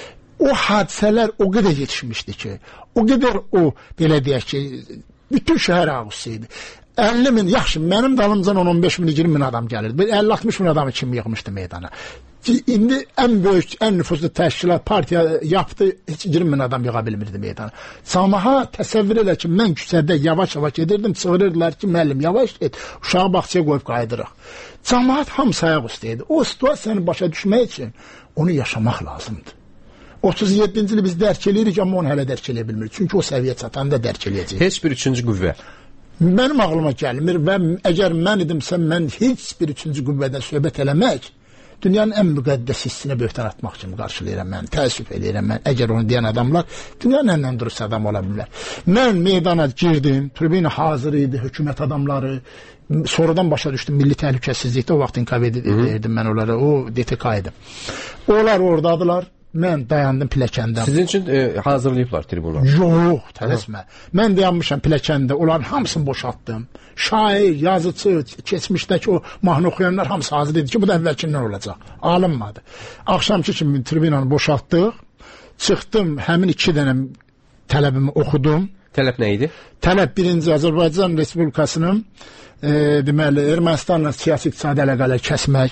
O hadisələr o qədər yetişmişdi ki, o qədər o, belə deyək ki, bütün şəhər ağussu idi. əlli min, yaxşı, mənim dalımcan on on beş min, iyirmi min adam gəlirdi. əlli altmış min adamı kim yığmışdı meydana. İndi ən böyük, ən nüfuzlu təşkilat, partiya yaptı, heç iyirmi min adam yığa bilmirdi meydana. Camaha təsəvvür elə ki, mən küçədə yavaş-yavaş gedirdim, çığırırdılar ki, müəllim, yavaş et, uşağı bağçaya qoyub qayıdırıq. Camaat hamısı ayaq üstəydi. O situasiyanı başa düşmək üçün onu yaşamaq lazımdır. otuz yeddinci il biz dərk eləyirik, amma onu hələ dərk eləyə bilmirik. Çünki o səviyyə çatanda dərk eləyəcəyik. Heç bir üçüncü qüvvə. Mənim ağlıma gəlmir və əgər mən idimsə, mən heç bir üçüncü qüvvədən söhbət eləmək, dünyanın ən müqəddəs hissinə böhtan atmaq kimi qarşılayıram mən, təəssüf eləyirəm mən. Əgər onu deyən adamlar dünyanın ən öndürücü adam ola bilirlər. Mən meydana girdim, tribuna hazır idi, hökumət adamları, sonradan başa düşdüm, milli təhlükəsizlikdə o vaxt N K V deyirdim mən onlara, o D T K idi. Onlar oradadılar. Mən dayandım pilləkəndə. Sizin üçün e, hazırlayıblar tribunu? Yox, tələsmə. Mən dayanmışam pilləkəndə, onların hamısını boşaltdım. Şair, yazıcı, keçmişdəki o mahnı oxuyanlar hamısı hazır idi ki, bu da əvvəlkindən olacaq. Alınmadı. Axşamki kimi tribunanı boşaltdıq. Çıxdım, həmin iki dənə tələbimi oxudum. Tələb nə idi? Tələb birinci Azərbaycan Respublikasının e, deməli, Ermənistanla siyasi iqtisadi əlaqələri kəsmək.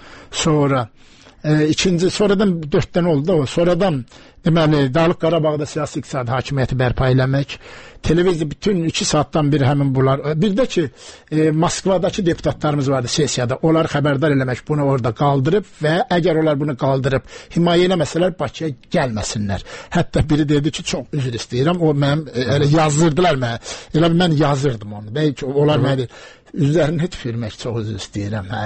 Sonra E, ikinci, sonradan dörddən oldu da o, sonradan deməli, Dağlıq Qarabağda siyasi iqtisadi hakimiyyəti bərpa eləmək, televiziya bütün iki saatdan biri həmin bunlar, bir də ki e, Moskvadakı deputatlarımız vardı sesiyada, onları xəbərdar eləmək, bunu orada qaldırıb və əgər onlar bunu qaldırıb himayə eləməsələr Bakıya gəlməsinlər. Hətta biri dedi ki, çox üzr istəyirəm, o mənim, e, yazdırdılar mənə, elə mən yazırdım onu, bəlkə onlar mənə üzlərini heç vermək çox üzr istəyirəm, hə.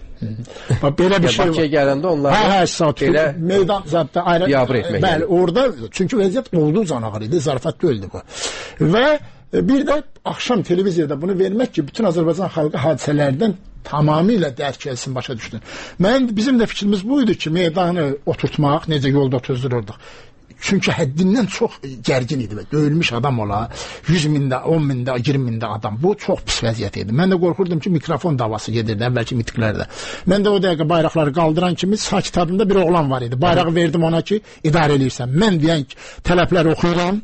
Bax, belə bir şey Bakıya gələndə onlar hə, hə, saat, elə, meydan zaten ayrı, biabır etmək. Bəli, orada, çünki vəziyyət olduğu canağır idi, zarafat deyildi bu. Və bir də axşam televiziyada bunu vermək ki, bütün Azərbaycan xalqı hadisələrdən tamamilə dərk etsin, başa düşdün. Mən, bizim də fikrimiz buydu ki, meydanı oturtmaq, necə yolda otuzdururduq. çünki həddindən çox gərgin idi və döyülmüş adam ola, yüz mində, on mində, iyirmi mində adam. Bu çox pis vəziyyət idi. Mən də qorxurdum ki, mikrofon davası gedirdi əvvəlki mitiklərdə. Mən də o dəqiqə bayraqları qaldıran kimi sağ kitabımda bir oğlan var idi. Bayrağı verdim ona ki, idarə eləyirsən. Mən deyən tələblər oxuyuram,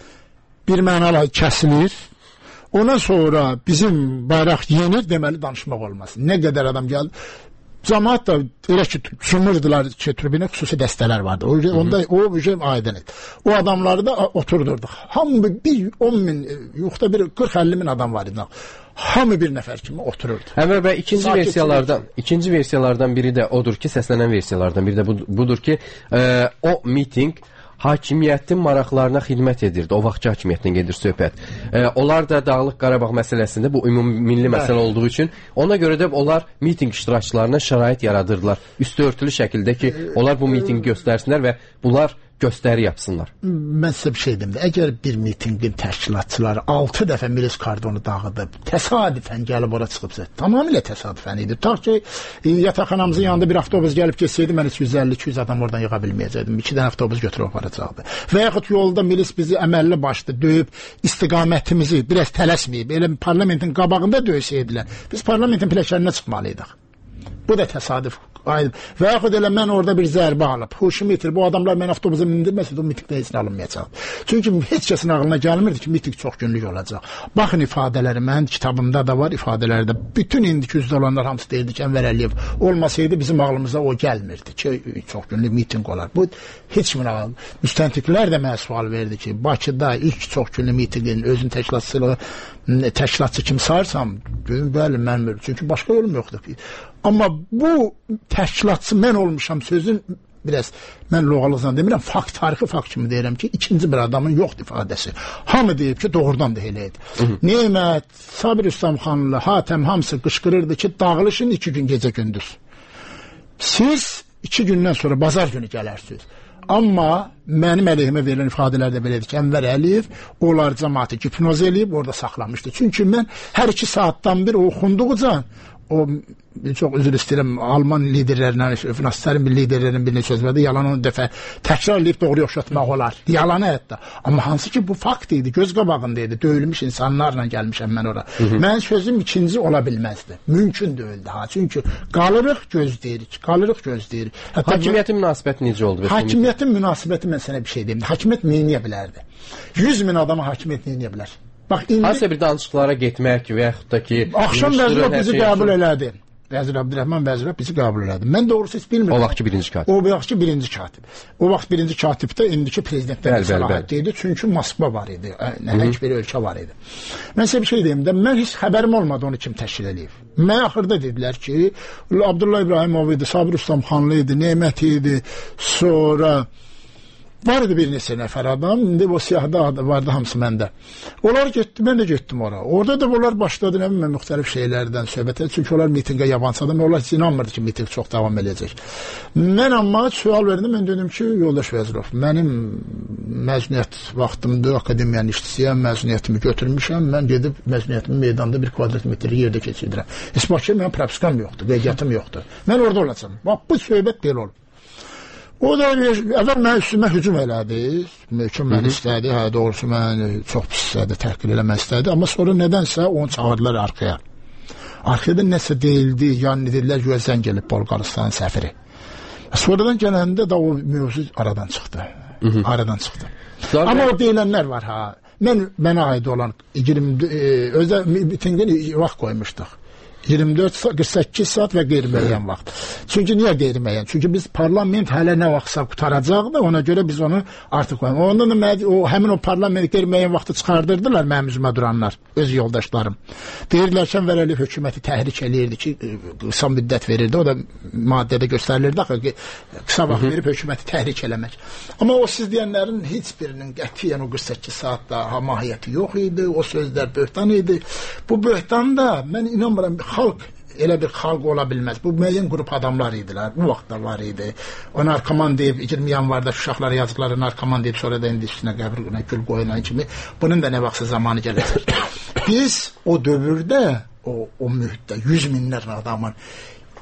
bir mənalı kəsilir. Ondan sonra bizim bayraq yenir, deməli danışmaq olmaz. Nə qədər adam gəldi. Cəmaət da elə ki, sümürdülər ki, tribünə xüsusi dəstələr vardı. O, onda o şey aydın idi. O adamları da oturdurduq. Hamı bir on min, yoxda bir qırx əlli min adam var idi. Hamı bir nəfər kimi otururdu. Əvvəl bəy, ikinci Sakit versiyalardan, ikinci versiyalardan biri də odur ki, səslənən versiyalardan biri də budur ki, e, o miting hakimiyyətin maraqlarına xidmət edirdi. O vaxtki hakimiyyətdən gedir söhbət. E, onlar da Dağlıq Qarabağ məsələsində bu ümumilli məsələ olduğu üçün ona görə də onlar miting iştirakçılarına şərait yaradırdılar. Üstü örtülü şəkildə ki, onlar bu mitingi göstərsinlər və bunlar göstəri yapsınlar. Mən sizə bir şey deyim də, əgər bir mitingin təşkilatçıları altı dəfə milis kardonu dağıdıb, təsadüfən gəlib ora çıxıbsa, tamamilə təsadüfən idi. Ta ki, yataqxanamızın yanında bir avtobus gəlib geçsəydi, mən iki yüz əlli iki yüz adam oradan yığa bilməyəcəkdim. İki dənə avtobus götürüb aparacaqdı. Və yaxud yolda milis bizi əməlli başlı döyüb, istiqamətimizi biraz tələsməyib, elə parlamentin qabağında döysəydilər, biz parlamentin pilləkərinə çıxmalıydıq. Bu da təsadüf. Aydın. Və yaxud elə mən orada bir zərbə alıb, huşumu itir, bu adamlar mən avtobusa mindirməsə, o mitikdə heç nə alınmayacaq. Çünki heç kəsin ağlına gəlmirdi ki, mitik çox günlük olacaq. Baxın ifadələri, mən kitabımda da var ifadələrdə. Bütün indiki üzdə olanlar hamısı deyirdi ki, Ənvər Əliyev olmasaydı bizim ağlımıza o gəlmirdi ki, çox günlük miting olar. Bu heç kimin ağlı. Müstəntiqlər də mənə sual verdi ki, Bakıda ilk çox günlük mitingin özün təşkilatçılığı, təşkilatçı kim sarsam, bəli, mən bilmirəm. Çünki başqa yolum yoxdur. Amma bu təşkilatçı mən olmuşam sözün biraz, mən loğalıqdan demirəm, fakt, tarixi fakt kimi deyirəm ki, ikinci bir adamın yoxdur ifadəsi. Hamı deyib ki, doğrudan da elə idi. Nemət, Sabir Üstəmxanlı, Hatəm hamısı qışqırırdı ki, dağılışın iki gün gecə gündüz. Siz iki gündən sonra bazar günü gələrsiniz. Amma mənim əleyhimə verilən ifadələrdə belədir ki, Ənvər Əliyev onlar cəmaatı hipnoz eləyib, orada saxlamışdı. Çünki mən hər iki saatdan bir oxunduğuca o çox üzr istəyirəm, Alman liderlərindən, Fransızların bir liderlərinin birinə söz verdi, yalan onu dəfə təkrar eləyib doğru yoxlatmaq olar. Yalanı hətta. Amma hansı ki bu fakt idi, göz qabağında idi, döyülmüş insanlarla gəlmişəm mən ora. Hı -hı. Mən sözüm ikinci ola bilməzdi. Mümkün deyildi ha. Çünki qalırıq gözləyirik, qalırıq gözləyirik. Hətta hakimiyyətin münasibəti necə oldu? Hakimiyyətin münasibəti mən sənə bir şey deyim. Hakimiyyət neyniyə bilərdi? yüz min adama hakimiyyət neyniyə bilər? Bax, indi hansısa bir danışıqlara getmək və yaxud da ki, axşam vəzirə bizi qəbul elədi. Vəzir Abdurrahman vəzirə bizi qəbul elədi. Mən doğrusu heç bilmirəm. O vaxtki birinci katib. O vaxtki birinci katib. O vaxt birinci katibdə indiki prezidentlər səlahiyyəti idi. Çünki Moskva var idi. Nəhəng bir ölkə var idi. Mən sizə bir şey deyim də, mən heç xəbərim olmadı onu kim təşkil edib. Mən axırda dedilər ki, Abdullah İbrahimov idi, Sabir Üstəmxanlı idi, Nemət idi, sonra var idi bir neçə nəfər adam, indi o siyahda vardı hamısı məndə. Onlar getdi, mən də getdim ora. Orada da onlar başladı nə bilmə müxtəlif şeylərdən söhbət edir. Çünki onlar mitingə yabancı adam, onlar heç inanmırdı ki, miting çox davam edəcək. Mən amma sual verdim, mən dedim ki, yoldaş Vəzirov, mənim məzuniyyət vaxtımda akademiyanın işçisiyəm, məzuniyyətimi götürmüşəm, mən gedib məzuniyyətimi meydanda bir kvadrat metri yerdə keçirdirəm. Heç Bakıya mənim propiskam yoxdur, qeydiyyatım yoxdur. Mən orada olacam. Bax, bu söhbət belə olur. O da əvvəl mən üstümə hücum elədi, möhkəm məni istədi, hə, doğrusu mən çox pis istədi, təhqir eləmək istədi, amma sonra nədənsə onu çağırdılar arxaya. Arxada nəsə deyildi, yəni dedilər, güya zəng gəlib Bolqarıstanın səfiri. Sonradan gələndə də o mövzu aradan çıxdı, aradan çıxdı. Amma o deyilənlər var, ha, mən, mənə aid olan, özə mitingin vaxt qoymuşduq. iyirmi dörd qırx səkkiz saat və qeyri-müəyyən vaxt. Çünki niyə qeyri-müəyyən? Çünki biz parlament hələ nə vaxtsa qutaracaqdı, ona görə biz onu artıq qoyalım. Ondan da mən, o, həmin o parlament qeyri-müəyyən vaxtı çıxardırdılar mənim üzümə duranlar, öz yoldaşlarım. Deyirlər ki, Ənvər Əliyev hökuməti təhrik eləyirdi ki, qısa müddət verirdi, o da maddədə göstərilirdi axı, qısa vaxt verib hökuməti təhrik eləmək. Amma o siz deyənlərin heç birinin qətiyyən o qırx səkkiz saatda mahiyyəti yox idi, o sözlər böhtan idi. Bu böhtan da mən inanmıram, xalq, elə bir xalq ola bilməz. Bu müəyyən qrup adamlar idilər. Bu vaxtda var idi. O narkoman deyib, iyirmi yanvarda uşaqlara yazdıqları narkoman deyib, sonra da indi üstünə qəbrinə gül qoyulan kimi. Bunun da nə vaxtsa zamanı gələcək. Biz o dövrdə, o, o mühitdə yüz minlərlə adamın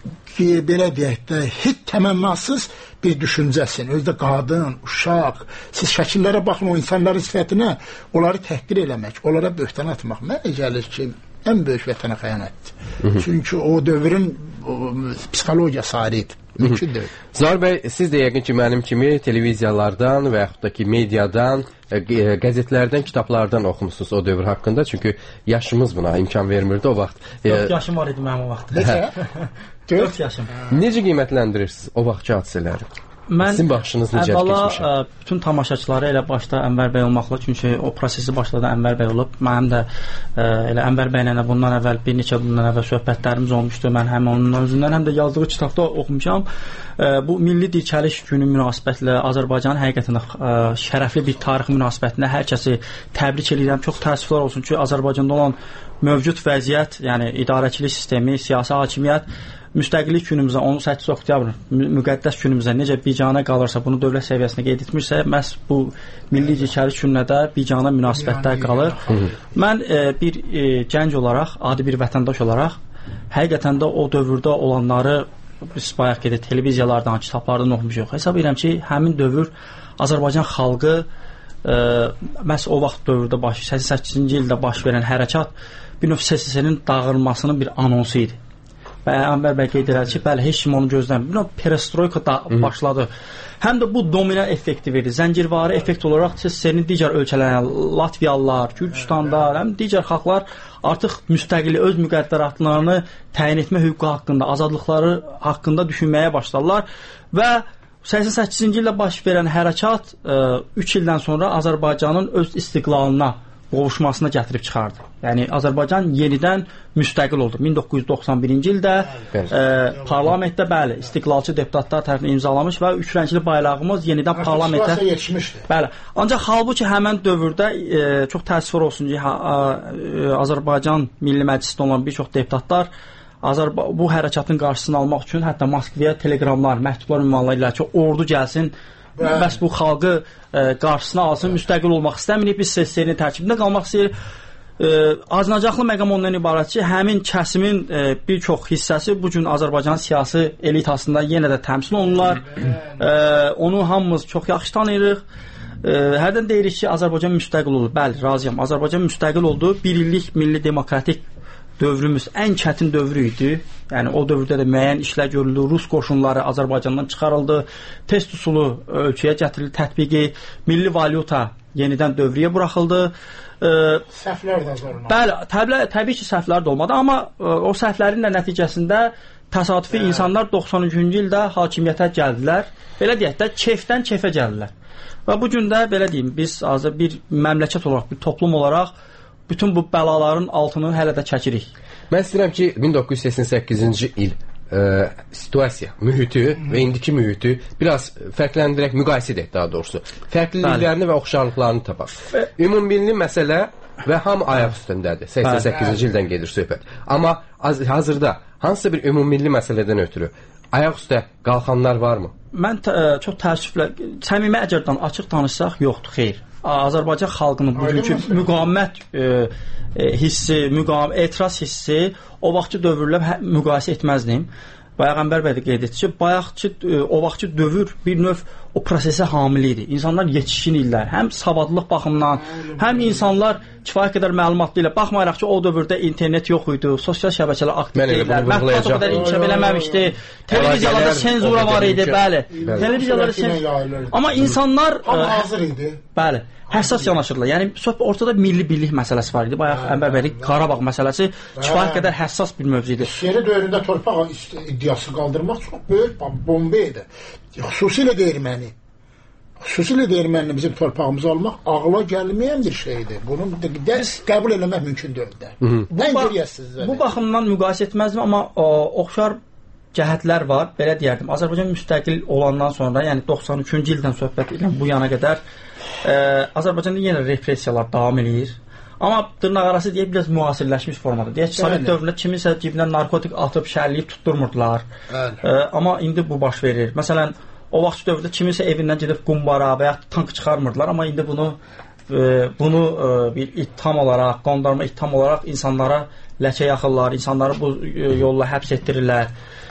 ki, belə deyək də, heç təmənnasız bir düşüncəsin. Özdə qadın, uşaq, siz şəkillərə baxın o insanların sifətinə, onları təhqir eləmək, onlara böhtan atmaq. Mənə gəlir ki, ən böyük vətənə xəyanətdir. Çünki o dövrün o, psixologiyası ayrıdır. Mümkün deyil. Zahir bəy, siz də yəqin ki, mənim kimi televiziyalardan və yaxud da ki, mediadan, qəzetlərdən, kitablardan oxumusunuz o dövr haqqında. Çünki yaşımız buna imkan vermirdi o vaxt. dörd yaşım var idi mənim o vaxt. Necə? dörd yaşım. Necə qiymətləndirirsiniz o vaxtki hadisələri? Mən Sizin baxışınız necə keçmişə? Əvvəla bütün tamaşaçıları elə başda Ənvər bəy olmaqla, çünki o prosesi başladan Ənvər bəy olub. Mənim də ə, elə Ənvər bəylə bundan əvvəl bir neçə bundan əvvəl söhbətlərimiz olmuşdu. Mən həm onun özündən, həm də yazdığı kitabda oxumuşam. Ə, bu milli dirçəliş günü münasibətilə Azərbaycanın həqiqətən ə, şərəfli bir tarix münasibətinə hər kəsi təbrik edirəm. Çox təəssüflər olsun ki, Azərbaycanda olan mövcud vəziyyət, yəni idarəçilik sistemi, siyasi hakimiyyət müstəqillik günümüzə, on səkkiz oktyabr müqəddəs günümüzə necə biganə qalırsa, bunu dövlət səviyyəsində qeyd etmirsə, məhz bu milli dirçəliş gününə də biganə münasibətlər qalır. Mən e, bir e, gənc olaraq, adi bir vətəndaş olaraq, həqiqətən də o dövrdə olanları biz bayaq qeyd televiziyalardan, kitablardan oxumuşuq. Hesab edirəm ki, həmin dövr Azərbaycan xalqı e, məhz o vaxt dövrdə baş, səksən səkkizinci ildə baş verən hərəkat bir növ S S S-nin dağılmasının bir anonsu idi. Və Ənvər bəy qeyd edir ki, bəli, heç kim onu gözləmir. Bir perestroyka da başladı. Həm də bu domino effekti verir. Zəncirvari effekt olaraq S S S-nin digər ölkələrə, Latviyalılar, Gürcüstanda, həm digər xalqlar artıq müstəqil öz müqəddəratlarını təyin etmə hüququ haqqında, azadlıqları haqqında düşünməyə başladılar və səksən səkkizinci ildə baş verən hərəkat üç ildən sonra Azərbaycanın öz istiqlalına qovuşmasına gətirib çıxardı. Yəni Azərbaycan yenidən müstəqil oldu. min doqquz yüz doxsan birinci ildə e, parlamentdə bəli, istiqlalçı deputatlar tərəfindən imzalamış və üç rəngli bayrağımız yenidən parlamentdə yetişmişdi. Bəli. Ancaq halbuki həmin dövrdə e, çox təəssüf olsun ki, ha, e, Azərbaycan Milli Məclisində olan bir çox deputatlar Azərba bu hərəkatın qarşısını almaq üçün hətta Moskvaya teleqramlar, məktublar ünvanlayırlar ki, ordu gəlsin. Bəs bu xalqı e, qarşısına alsın, müstəqil olmaq istəmir, biz S S S-nin tərkibində qalmaq istəyir. E, Acınacaqlı məqam ondan ibarət ki, həmin kəsimin e, bir çox hissəsi bu gün Azərbaycan siyasi elitasında yenə də təmsil olunurlar. E, onu hamımız çox yaxşı tanıyırıq. E, hərdən deyirik ki, Azərbaycan müstəqil oldu. Bəli, razıyam. Azərbaycan müstəqil oldu. Bir illik milli demokratik dövrümüz ən çətin dövrü idi. Yəni o dövrdə də müəyyən işlər görüldü. Rus qoşunları Azərbaycandan çıxarıldı. Test usulu ölkəyə gətirildi, tətbiqi, milli valyuta yenidən dövrəyə buraxıldı. E, səhvlər də olmadı. Bəli, təbii, təbii ki, səhvlər də olmadı, amma e, o səhvlərin də nəticəsində təsadüfi hə. insanlar doxsan üçüncü ildə hakimiyyətə gəldilər. Belə deyək də, keyfdən keyfə gəldilər. Və bu gün də belə deyim, biz azı bir məmləkət olaraq, bir toplum olaraq bütün bu bəlaların altını hələ də çəkirik. Mən istəyirəm ki, min doqquz yüz səksən səkkizinci il ə, situasiya, mühiti və indiki mühiti biraz fərqləndirək, müqayisə edək daha doğrusu. Fərqliliklərini və oxşarlıqlarını tapaq. Ümumilli məsələ və hamı ayaq üstündədir. səksən səkkizinci ildən gedir söhbət. Amma az, hazırda hansısa bir ümumilli məsələdən ötürü ayaq üstə qalxanlar varmı? Mən ə, çox təəssüflə, səmimi əgərdən açıq danışsaq, yoxdur, xeyr. Azərbaycan xalqının bugünkü müqavimət e, e, hissi, müqavim, etiraz hissi o vaxtki dövrlə müqayisə etməzdim. Bayaq Ənvər bəy də qeyd etdi ki, bayaqki e, o vaxtki dövr bir növ o prosesə hamil idi. İnsanlar yetişkin idilər. Həm savadlılıq baxımından, həm insanlar kifayət qədər məlumatlı ilə. Baxmayaraq ki, o dövrdə internet yox idi, sosial şəbəkələr aktiv deyildilər. Mətbuat o qədər inkişaf eləməmişdi. Televiziyalarda senzura var idi, bəli. Televiziyalarda senzura. Amma insanlar hamı hazır idi. Bəli. Həssas yanaşırlar. Yəni söhbət ortada milli birlik məsələsi var idi. Bayaq Ənvər bəy Qarabağ məsələsi kifayət qədər həssas bir mövzu idi. Şəhər dövründə torpaq iddiası qaldırmaq çox böyük bomba idi. Xüsusilə deyirməni. Xüsusilə deyirməni bizim torpağımızı almaq ağla gəlməyən bir şeydir. Bunu dərs qəbul eləmək mümkün deyil. Ən qeyriyyəsiz. Bu baxımdan müqayisə etməzdim, amma o, oxşar cəhətlər var. Belə deyərdim. Azərbaycan müstəqil olandan sonra, yəni doxsan üçüncü ildən söhbət edirəm bu yana qədər Ə, Azərbaycanda yenə repressiyalar davam edir. Amma dırnaq arası deyək, biraz müasirləşmiş formada. Deyək ki, Sovet dövründə kiminsə cibindən narkotik atıb, şərləyib tutturmurdular. Ə, amma indi bu baş verir. Məsələn, o vaxt dövrdə kiminsə evindən gedib qumbara və ya tank çıxarmırdılar, amma indi bunu ə, bunu ə, bir ittiham olaraq, qondarma ittiham olaraq insanlara ləkə yaxırlar, insanları bu ə, yolla həbs etdirirlər.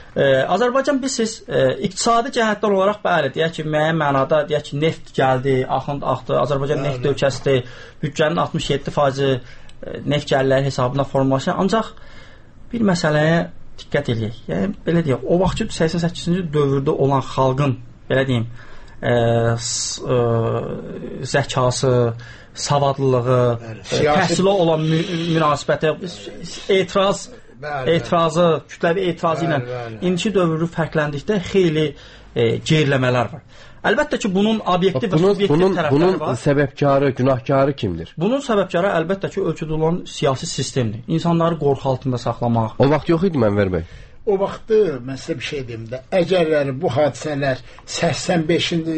E, Azərbaycan bilirsiniz, e, iqtisadi cəhətdən olaraq bəli, deyək ki, müəyyən mənada deyək ki, neft gəldi, axund axdı, Azərbaycan neft ölkəsidir, büdcənin altmış yeddi faizi e, neft gəlirləri hesabına formalaşır. Ancaq bir məsələyə diqqət eləyək. Yəni belə deyək, o vaxtki səksən səkkizinci dövrdə olan xalqın, belə deyim, e, s, e, zəkası, savadlılığı, e, təhsilə olan mü münasibəti, etiraz Bəli, etirazı, kütləvi etirazı ilə indiki dövrü fərqləndikdə xeyli e, geriləmələr var. Əlbəttə ki, bunun obyektiv və subyektiv tərəfləri bunun var. Bunun səbəbkarı, günahkarı kimdir? Bunun səbəbkarı əlbəttə ki, ölkədə olan siyasi sistemdir. İnsanları qorxu altında saxlamaq. O vaxt yox idi Mənvər bəy. O vaxtı mən sizə bir şey deyim də, əgər bu hadisələr səksən beşinci,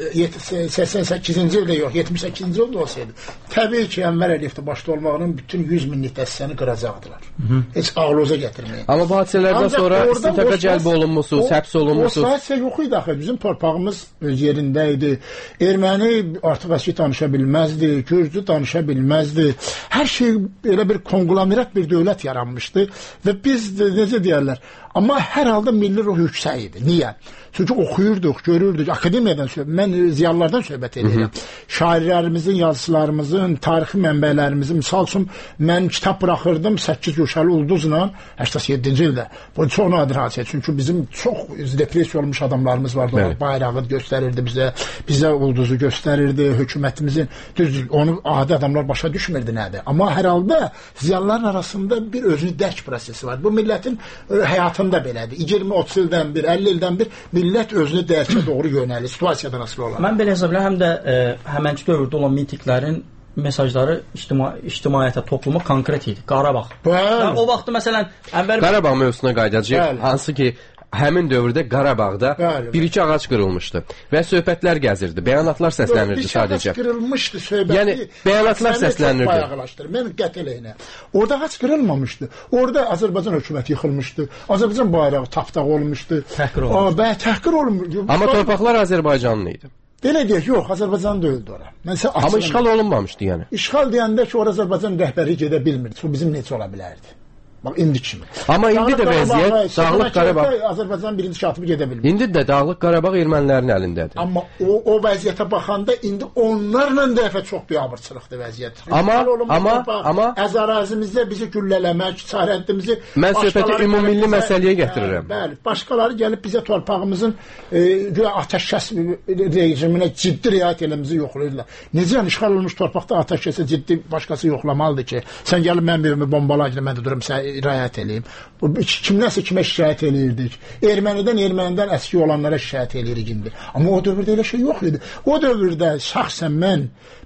səksən səkkizinci ildə yox, yetmiş səkkizinci ildə olsaydı, təbii ki, Ənvər Əliyevdə başda olmağının bütün yüz minlik dəstəni qıracaqdılar. Heç ağlınıza gətirməyin. Amma bu hadisələrdən sonra istintaqa cəlb olunmusunuz, həbs olunmusunuz. O hadisə yox idi axı, bizim torpağımız öz yerində idi. Erməni artıq əski danışa bilməzdi, Gürcü danışa bilməzdi. Hər şey elə bir konglomerat bir dövlət yaranmışdı və biz de, necə deyərlər, amma hər halda milli ruh yüksək idi. Niyə? Çünki oxuyurduq, görürdük, akademiyadan söhbət, mən ziyalılardan söhbət edirəm. Şairlərimizin, yazıçılarımızın, tarixi mənbələrimizin, misal üçün, mən kitab buraxırdım səkkiz Gülşəli Ulduzla səksən yeddinci ildə. Bu çox nadir hadisə, çünki bizim çox depressiya olmuş adamlarımız vardı. Evet. Bayrağı göstərirdi bizə, bizə Ulduzu göstərirdi, hökumətimizin, düzdür, onu adi adamlar başa düşmürdü nədir. Amma hər halda ziyalıların arasında bir özünü dərk prosesi var. Bu millətin həyatında belədir. iyirmi otuz ildən bir, əlli ildən bir millət özünü dərkə doğru yönəlir, situasiyadan asılı olaraq. Mən belə hesab edirəm, həm də e, həmənki dövrdə olan mitinglərin mesajları ictima ictimaiyyətə, topluma konkret idi. Qarabağ. Yəni, o vaxtı məsələn Ənvər Qarabağ mövzusuna qayıdacağıq. Hansı ki həmin dövrdə Qarabağda bir-iki ağac qırılmışdı və söhbətlər gəzirdi, bəyanatlar səslənirdi sadəcə. Bir ağac qırılmışdı söhbəti. Yəni bəyanatlar səslənirdi. Mən qət eləyinə. Orada ağac qırılmamışdı. Orada Azərbaycan hökuməti yıxılmışdı. Azərbaycan bayrağı tapdaq olmuşdu. Təhqir olmuşdu. Bə təhqir olmuşdu. Amma torpaqlar Azərbaycanlı idi. Belə deyək, yox, Azərbaycan döyüldü ora. Amma işğal olunmamışdı yəni. İşğal deyəndə ki, ora Azərbaycan rəhbəri gedə bilmirdi. Bu bizim necə ola bilərdi? Bax indi kimi. Amma indi də vəziyyət Dağlıq Qarabağ Azərbaycan birinci şartı gedə bilmir. İndi də Dağlıq Qarabağ ermənilərin əlindədir. Amma o o vəziyyətə baxanda indi onlarla dəfə çox biabırçılıqdır vəziyyət. Amma amma amma az ərazimizdə bizi güllələmək, sərhəddimizi mən söhbəti ümumilli məsələyə gətirirəm. Bəli, başqaları gəlib bizə torpağımızın e, atəşkəs rejiminə ciddi riayət eləməmizi yoxlayırlar. Necə işğal olunmuş torpaqda atəşkəsə ciddi başqası yoxlamalıdır ki, sən gəlib mənim evimi bombalayırsan, mən də durum sən riayət eləyim. Kimdənsə kimə şikayət eləyirdik. Ermənidən, ermənidən əski olanlara şikayət eləyirik indi. Amma o dövrdə elə şey yox idi. O dövrdə şəxsən mən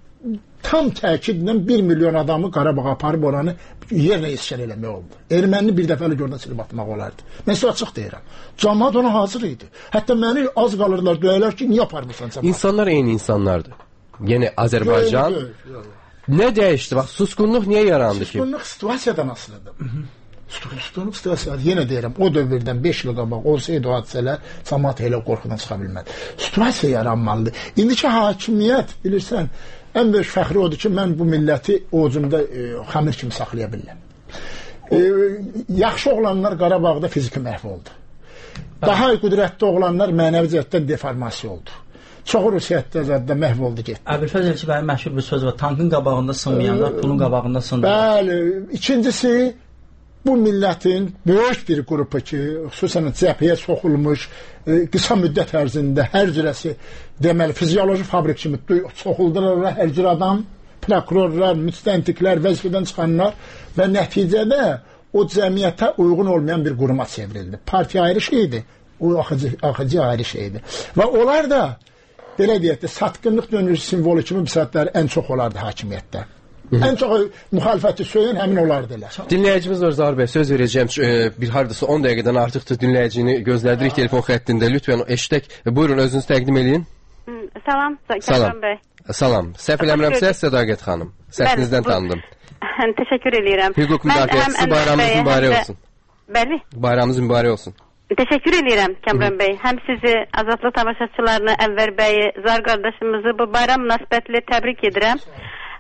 tam təkidlə bir milyon adamı Qarabağa aparıb oranı yerinə iskan eləmək oldu. Erməni bir dəfəlik oradan silib atmaq olardı. Mən sizə açıq deyirəm. Cəmaət ona hazır idi. Hətta məni az qalırlar, döyərlər ki, niyə aparmırsan cəmaət? İnsanlar eyni insanlardır. Yəni Azərbaycan nə dəyişdi? Bax, susqunluq niyə yarandı ki? Susqunluq situasiyadan asılıdır. Susqunluq situasiyadan, yenə deyirəm, o dövrdən beş il qabaq olsaydı o hadisələr, cəmaət elə qorxudan çıxa bilmədi. Situasiya yaranmalıdır. İndiki hakimiyyət, bilirsən, ən böyük fəxri odur ki, mən bu milləti oğcumda e, xəmir kimi saxlaya bilirəm. E, yaxşı oğlanlar Qarabağda fiziki məhv oldu. Daha qüdrətli oğlanlar mənəvi cəhətdən deformasiya oldu. Çox rusiyyətdə zəddə məhv oldu getdi. Əbülfəz Elçibəyin məşhur bir sözü var. Tankın qabağında sınmayanlar pulun qabağında sındı. Bəli. İkincisi, bu millətin böyük bir qrupu ki, xüsusən cəbhəyə soxulmuş, e, qısa müddət ərzində hər cürəsi, deməli, fizioloji fabrik kimi soxuldular hər cür adam, prokurorlar, müstəntiqlər, vəzifədən çıxanlar və nəticədə o cəmiyyətə uyğun olmayan bir quruma çevrildi. Partiya ayrı şeydir, o axıcı, axıcı ayrı şeydir. Və onlar da belə deyək də, satqınlıq dönüşü simvolu kimi bir saatlər ən çox olardı hakimiyyətdə. Hı -hı. Ən çox müxalifəti söyən həmin olardı elə. Dinləyicimiz var Zahir bəy, söz verəcəyəm. Bir hardasa on dəqiqədən artıqdır dinləyicini gözlədirik telefon xəttində. Lütfən eşidək. Buyurun, özünüzü təqdim eləyin. Salam, Kəmran bəy. Salam. Səhv eləmirəmsə, Sədaqət xanım. Səsinizdən tanıdım. Təşəkkür edirəm. Hüquq müdafiəçisi, bayramınız mübarək olsun. Bəli. Bayramınız mübarək olsun. Təşəkkür edirəm Kəmran bəy. Həm sizi, Azadlıq tamaşaçılarını, Ənvər bəyi, Zar qardaşımızı bu bayram münasibətilə təbrik edirəm.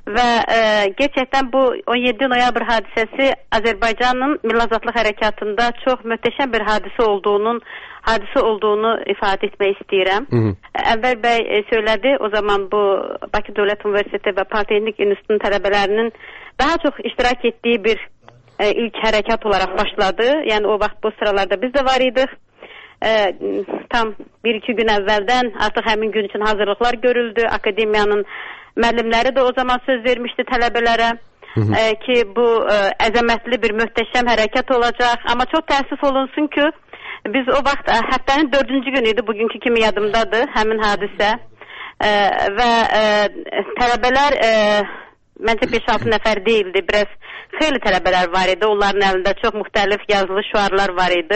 və e, gerçəkdən bu on yeddi noyabr hadisəsi Azərbaycanın Milli Azadlıq Hərəkatında çox möhtəşəm bir hadisə olduğunun hadisə olduğunu ifadə etmək istəyirəm. Hı -hı. Ənvər bəy e, söylədi, o zaman bu Bakı Dövlət Universiteti və Politexnik İnstitutunun tələbələrinin daha çox iştirak etdiyi bir e, ilk hərəkat olaraq başladı. Yəni o vaxt bu sıralarda biz də var idik. E, tam bir iki gün əvvəldən artıq həmin gün üçün hazırlıqlar görüldü. Akademiyanın müəllimləri də o zaman söz vermişdi tələbələrə e, ki bu e, əzəmətli bir möhtəşəm hərəkat olacaq. Amma çox təəssüf olunsun ki biz o vaxt e, həftənin dördüncü günü idi, bugünkü kimi yadımdadır həmin hadisə e, və e, tələbələr e, məncə beş altı nəfər deyildi, biraz xeyli tələbələr var idi. Onların əlində çox müxtəlif yazılı şüarlar var idi.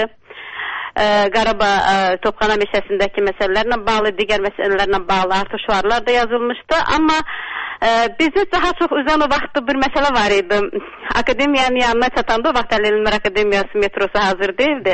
Qarabağ Topxana meşəsindəki məsələlərlə bağlı, digər məsələlərlə bağlı artıq şüarlar da yazılmışdı. Amma e, bizə daha çox üzən o vaxt bir məsələ var idi. Akademiyanın yanına çatanda o vaxt Əli Elmlər Akademiyası metrosu hazır deyildi.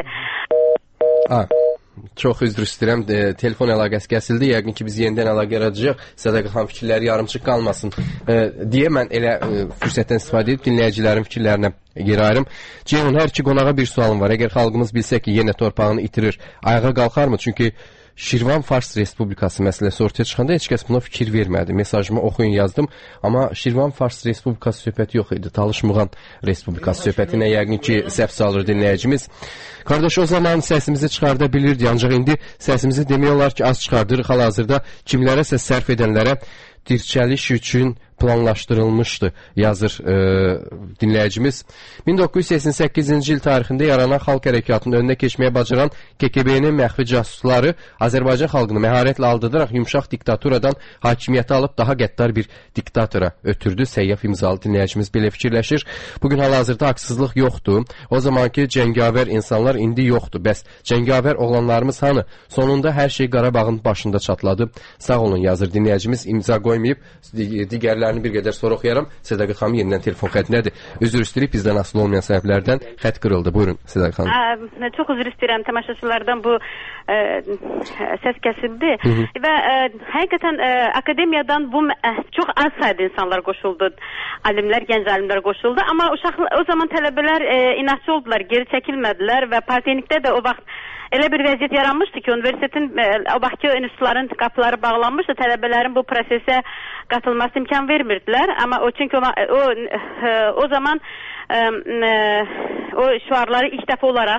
Ha. Çox üzr istəyirəm, e, telefon əlaqəsi kəsildi. Yəqin ki biz yenidən əlaqə yaradacağıq. Sədaqə xan fikirləri yarımçıq qalmasın e, deyə mən elə e, fürsətdən istifadə edib dinləyicilərin fikirlərinə yer ayırım. Ceyhun, hər iki qonağa bir sualım var. Əgər xalqımız bilsə ki, yenə torpağını itirir, ayağa qalxarmı? Çünki Şirvan Fars Respublikası məsələsi ortaya çıxanda heç kəs buna fikir vermədi. Mesajımı oxuyun yazdım, amma Şirvan Fars Respublikası söhbəti yox idi. Talış Muğan Respublikası söhbətinə yəqin ki səhv salır dinləyicimiz. Qardaş, o zaman səsimizi çıxarda bilirdi, ancaq indi səsimizi demək olar ki az çıxardırıq. Hal-hazırda kimlərəsə sərf edənlərə dirçəliş üçün planlaşdırılmışdı, yazır e, dinləyicimiz. min doqquz yüz səksən səkkizinci il tarixində yaranan xalq hərəkatının önünə keçməyə bacaran K G B-nin məxfi casusları Azərbaycan xalqını məharətlə aldadaraq yumşaq diktaturadan hakimiyyəti alıb daha qəddar bir diktatora ötürdü. Səyyaf imzalı dinləyicimiz belə fikirləşir. Bugün hal-hazırda haqsızlıq yoxdur. O zamanki cəngavər insanlar indi yoxdur. Bəs cəngavər oğlanlarımız hanı? Sonunda hər şey Qarabağın başında çatladı. Sağ olun, yazır dinləyicimiz. İmza qoymayıb, digərlərini bir qədər sonra oxuyaram. Sədaqə xanım yenidən telefon xətindədir. Üzr istəyirəm, bizdən asılı olmayan səbəblərdən xət qırıldı. Buyurun Sədaqə xanım. Ə, çox üzr istəyirəm, tamaşaçılardan bu ə, səs kəsildi. Hı -hı. Və ə, həqiqətən ə, akademiyadan bu ə, çox az sayda insanlar qoşuldu. Alimlər, gənc alimlər qoşuldu. Amma uşaq, o zaman tələbələr ə, inatçı oldular, geri çəkilmədilər və Politexnikdə də o vaxt elə bir vəziyyət yaranmışdı ki, universitetin, o vaxtki institutların qapıları bağlanmışdı, tələbələrin bu prosesə qatılması imkan vermirdilər. Amma o çünki o, o, o zaman o şüarları ilk dəfə olaraq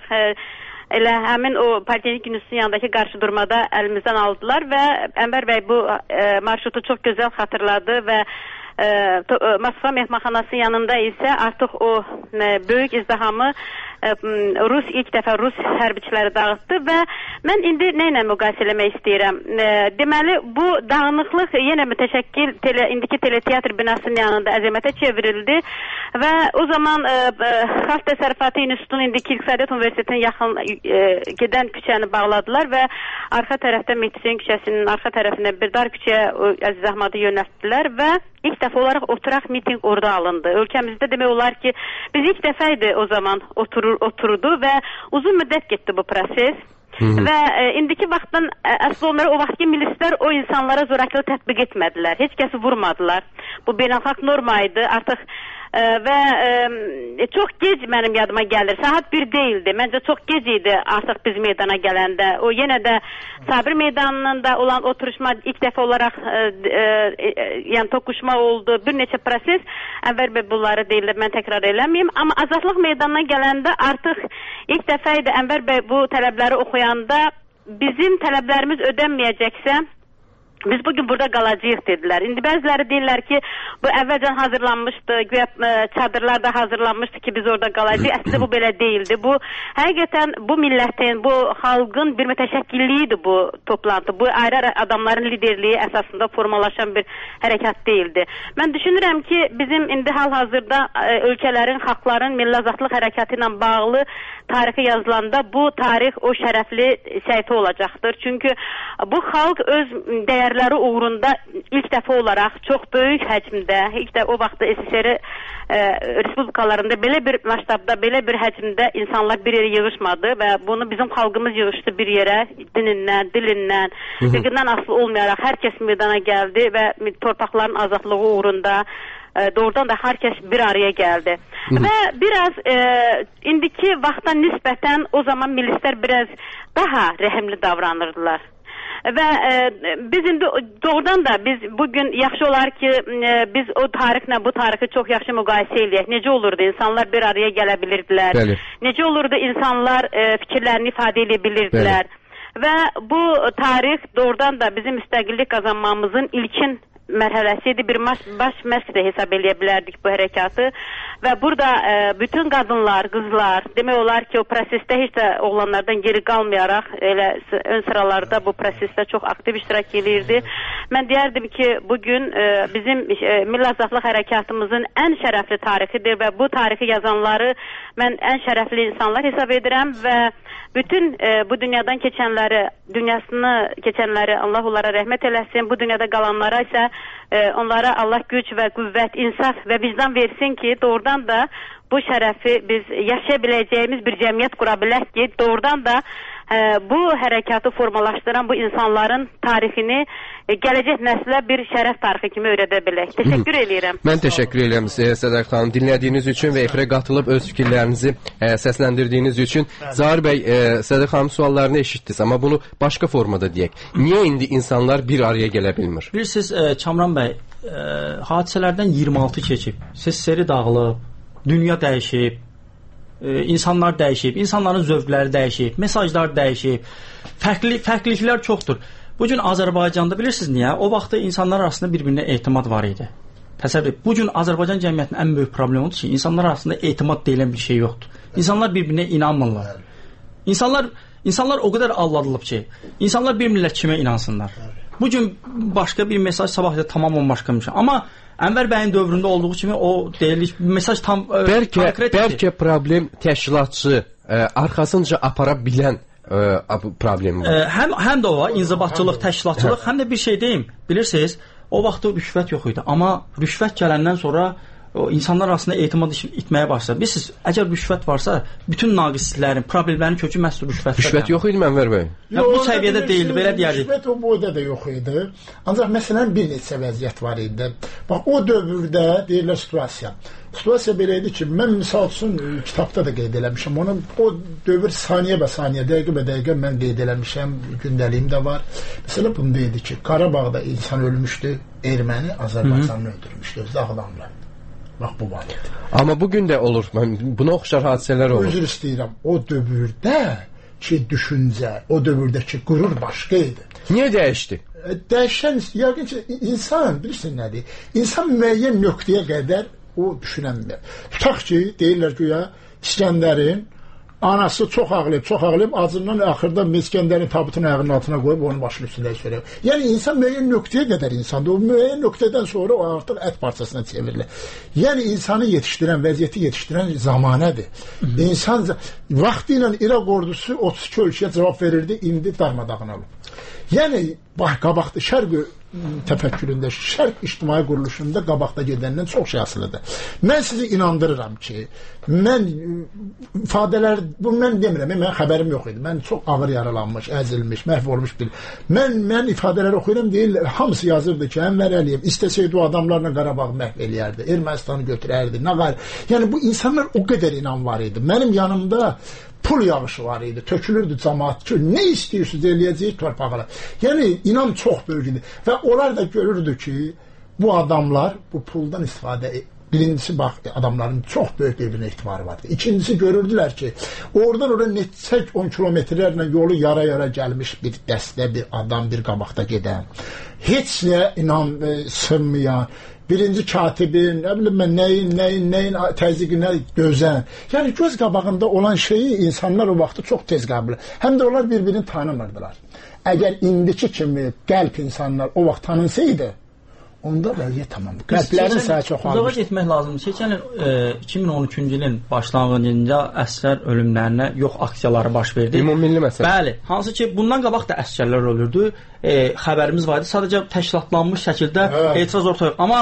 elə həmin o Politexnik İnstitutunun yanındakı qarşı durmada əlimizdən aldılar və Ənvər bəy bu marşrutu çox gözəl xatırladı və E, to, e, Moskva mehmanxanasının yanında isə artıq o e, böyük izdihamı e, Rus ilk dəfə Rus hərbiçiləri dağıtdı və mən indi nə ilə müqayisə eləmək istəyirəm? E, deməli bu dağınıqlıq yenə mütəşəkkil tele, indiki teleteatr binasının yanında əzəmətə çevrildi və o zaman e, e, Xalq Təsərrüfatı İnstitutunun indiki İqtisadiyyat Universitetinin yaxın e, gedən küçəni bağladılar və arxa tərəfdə Mehdiçin küçəsinin arxa tərəfinə bir dar küçəyə Əziz Əhmədi yönəltdilər və ilk dəfə olaraq oturaq miting orada alındı. Ölkəmizdə demək olar ki, biz ilk dəfə idi o zaman oturur, oturdu və uzun müddət getdi bu proses. Hı -hı. Və e, indiki vaxtdan e, əsl onlara o vaxtki milislər o insanlara zorakılıq tətbiq etmədilər. Heç kəsi vurmadılar. Bu beynəlxalq norma idi. Artıq e, və e, çox gec mənim yadıma gəlir. Saat bir deyildi. Məncə çox gec idi artıq biz meydana gələndə. O yenə də Sabir meydanında olan oturuşma ilk dəfə olaraq e, e, e, yəni toqquşma oldu. Bir neçə proses. Ənvər bəy bunları deyirlər, mən təkrar eləməyim. Amma Azadlıq meydanına gələndə artıq ilk dəfə idi Ənvər bəy bu tələbləri oxuyanda bizim tələblərimiz ödənməyəcəksə biz bugün burada qalacağıq dedilər. İndi bəziləri deyirlər ki, bu əvvəlcən hazırlanmışdı, güya çadırlar da hazırlanmışdı ki, biz orada qalacağıq. Əslində bu belə deyildi. Bu həqiqətən bu millətin, bu xalqın bir mütəşəkkilliyidir bu toplantı. Bu ayrı adamların liderliyi əsasında formalaşan bir hərəkat deyildi. Mən düşünürəm ki, bizim indi hal-hazırda ölkələrin, xalqların milli azadlıq hərəkatı ilə bağlı tarixi yazılanda bu tarix o şərəfli səhifə olacaqdır. Çünki bu xalq öz dəyərləri uğrunda ilk dəfə olaraq çox böyük həcmdə, ilk də o vaxtda S S R e, respublikalarında belə bir məştabda, belə bir həcmdə insanlar bir yerə yığışmadı və bunu bizim xalqımız yığışdı bir yerə, dinindən, dilindən, dilindən asılı olmayaraq hər kəs meydana gəldi və torpaqların azadlığı uğrunda doğrudan da hər kəs bir araya gəldi. Hı. Və biraz e, indiki vaxtdan nisbətən o zaman milislər biraz daha rəhimli davranırdılar. Və e, biz indi doğrudan da biz bugün yaxşı olar ki e, biz o tarixlə bu tarixi çox yaxşı müqayisə eləyək. Necə olurdu insanlar bir araya gələ bilirdilər. Bəli. Necə olurdu insanlar e, fikirlərini ifadə edə bilirdilər. Bəli. Və bu tarix doğrudan da bizim müstəqillik qazanmamızın ilkin mərhələsidir. Bir baş, baş məşq də hesab eləyə bilərdik bu hərəkatı. Və burada e, bütün qadınlar, qızlar, demək olar ki o prosesdə heç də oğlanlardan geri qalmayaraq elə ön sıralarda bu prosesdə çox aktiv iştirak edirdi. Mən deyərdim ki bugün e, bizim e, Milli Azadlıq hərəkatımızın ən şərəfli tarixidir və bu tarixi yazanları mən ən şərəfli insanlar hesab edirəm və bütün e, bu dünyadan keçənləri, dünyasını keçənləri Allah onlara rəhmət eləsin. Bu dünyada qalanlara isə e, onlara Allah güc və qüvvət, insaf və vicdan versin ki, doğrudan da bu şərəfi biz yaşaya biləcəyimiz bir cəmiyyət qura bilək ki, doğrudan da e, bu hərəkatı formalaşdıran bu insanların tarixini e, gələcək nəslə bir şərəf tarixi kimi öyrədə bilək. Təşəkkür edirəm. Mən təşəkkür edirəm Sədaq xanım dinlədiyiniz üçün və efirə qatılıb öz fikirlərinizi e, səsləndirdiyiniz üçün. Zahir bəy, e, Sədaq xanım suallarını eşitdiniz, amma bunu başqa formada deyək. Niyə indi insanlar bir araya gələ bilmir? Bilirsiniz, e, Kamran bəy, e, hadisələrdən iyirmi altı keçib, sesləri dağılıb, dünya dəyişib, e, insanlar dəyişib, insanların zövqləri dəyişib, mesajlar dəyişib, fərqli, fərqliliklər çoxdur. Bugün Azərbaycanda bilirsiniz niyə? O vaxtda insanlar arasında bir-birinə etimad var idi. Təsəvvür edin, bugün Azərbaycan cəmiyyətinin ən böyük problemi odur ki, insanlar arasında etimad deyilən bir şey yoxdur. İnsanlar bir-birinə inanmırlar. İnsanlar, insanlar o qədər alladılıb ki, insanlar bir millət kimə inansınlar. Bugün başqa bir mesaj, sabah da tamamən başqa bir şey. Amma Ənvər bəyin dövründə olduğu kimi o deyilik mesaj tam e, bəlkə, bəlkə problem təşkilatçı, e, arxasınca apara bilən e, problemi var. E, həm, həm də o var, inzibatçılıq, təşkilatçılıq, həm də bir şey deyim, bilirsiniz, o vaxtda rüşvət yox idi. Amma rüşvət gələndən sonra o insanlar arasında etimad itməyə başladı. Bilirsiniz, əgər rüşvət varsa, bütün naqisliklərin, problemlərin kökü məhz rüşvətdir. Rüşvət yox idi Ənvər bəy? Yox, bu səviyyədə deyildi, belə deyərdik. Rüşvət o boyda da yox idi. Ancaq məsələn bir neçə vəziyyət var idi. Bax, o dövrdə deyirlər situasiya. Situasiya belə idi ki, mən misal üçün kitabda da qeyd eləmişəm. Onu, o dövr saniyə bə saniyə, dəqiqə bə dəqiqə mən qeyd eləmişəm, gündəliyim də var. Məsələ bunda idi ki, Qarabağda insan ölmüşdü, erməni Azərbaycanını öldürmüşdü, özü adamlar. Bax, bu var idi. Amma bugün də olur, buna oxşar hadisələr olur. Özür istəyirəm, o dövrdə ki, düşüncə, o dövrdəki qürur başqa idi. Niyə dəyişdi? Dəyişən, yəqin ki, insan, bilirsin nədir? İnsan müəyyən nöqtəyə qədər o düşünəndir. Tutaq ki, deyirlər ki, ya, İskəndərin anası çox ağlayıb, çox ağlayıb, acından axırda İskəndərin tabutun ayağının altına qoyub onun başının üstündə söyləyib. Yəni, insan müəyyən nöqtəyə qədər insandır. O müəyyən nöqtədən sonra o artıq ət parçasına çevrilir. Yəni, insanı yetişdirən, vəziyyəti yetişdirən zamanədir. İnsan, vaxtı ilə İraq ordusu otuz iki ölkəyə cavab verirdi, indi darmadağın olub. Yəni, bax, qabaqda şərq təfəkküründə, şərq ictimai quruluşunda qabaqda gedəndən çox şey asılıdır. Mən sizi inandırıram ki, mən ifadələr, bunu mən demirəm, mən xəbərim yox idi. Mən çox ağır yaralanmış, əzilmiş, məhv olmuş bir. Mən, mən ifadələri oxuyuram, deyil, hamısı yazırdı ki, Ənvər Əliyev istəsəydi o adamlarla Qarabağ məhv eləyərdi, Ermənistanı götürərdi, nə qayır. Yəni, bu insanlar o qədər inan var idi. Mənim yanımda pul yağışı var idi, tökülürdü cəmaat ki, nə istəyirsiniz eləyəcəyik torpağına. Yəni, inan çox böyük idi. Və onlar da görürdü ki, bu adamlar bu puldan istifadə, birincisi, bax, adamların çox böyük bir-birinə etibarı vardı. İkincisi, görürdülər ki, oradan oraya neçə on kilometrlərlə yolu yara-yara gəlmiş bir dəstə, bir adam, bir qabaqda gedən, heç nə inan e, sınmayan, birinci katibin, nə bilim mən, nəyin, nəyin, nəyin təzyiqinə dözən. Yəni, göz qabağında olan şeyi insanlar o vaxtı çox tez qəbul. Həm də onlar bir-birini tanımırdılar. Əgər indiki kimi qəlb insanlar o vaxt tanınsaydı, onda vəziyyət tamam. Qəlblərin sayı çox almışdı. Uzağa getmək lazımdır. Keçən il e, iki min on üçüncü ilin başlanğıcında əsgər ölümlərinə yox aksiyaları baş verdi. Ümumilli məsələ. Bəli. Hansı ki, bundan qabaq da əsgərlər ölürdü. E, xəbərimiz var idi. Sadəcə təşkilatlanmış şəkildə hə. etiraz ortaya. Amma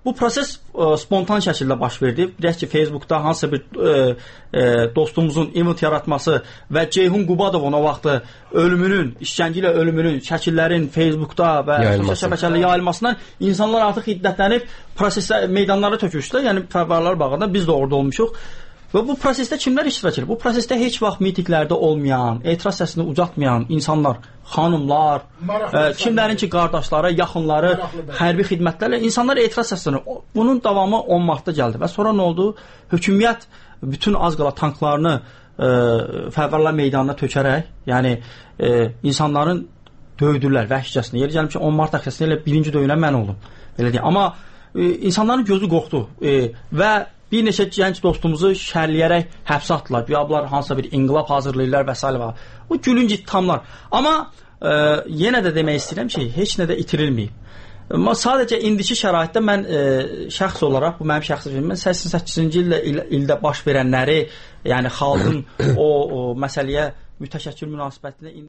bu proses ə, spontan şəkildə baş verdi. Deyək ki, Facebookda hansısa bir ə, ə, dostumuzun event yaratması və Ceyhun Qubadovun o vaxtı ölümünün, işgəncə ilə ölümünün şəkillərin Facebookda və sosial şəbəkələrdə yayılmasından insanlar artıq hiddətlənib prosesdə meydanlara tökülmüşdülər. Yəni fəvvarlar bağında biz də orada olmuşuq. Və bu prosesdə kimlər iştirak edir? Bu prosesdə heç vaxt mitinqlərdə olmayan, etiraz səsini ucaltmayan insanlar, xanımlar, ə, kimlərin ki qardaşları, yaxınları, hərbi xidmətlərlə insanlar etiraz səsini. Bunun davamı on martda gəldi və sonra nə oldu? Hökumiyyət bütün az qala tanklarını ə, fəvvarlar meydanına tökərək, yəni ə, insanların döydülər vəhşicəsinə. Yeri gəlmişə on mart əksəsində elə birinci döyünən mən oldum. Belə deyim. Amma ə, insanların gözü qorxdu ə, və bir neçə gənc dostumuzu şərləyərək həbsə atdılar. Biyablar hansısa bir inqilab hazırlayırlar və s. O gülünc ittihamlar. Amma e, yenə də demək istəyirəm ki, heç nə də itirilməyib. Amma sadəcə indiki şəraitdə mən e, şəxs olaraq, bu mənim şəxsi fikrim, mən səksən səkkizinci ildə, il, ildə baş verənləri, yəni xalqın o, o məsələyə mütəşəkkir münasibətində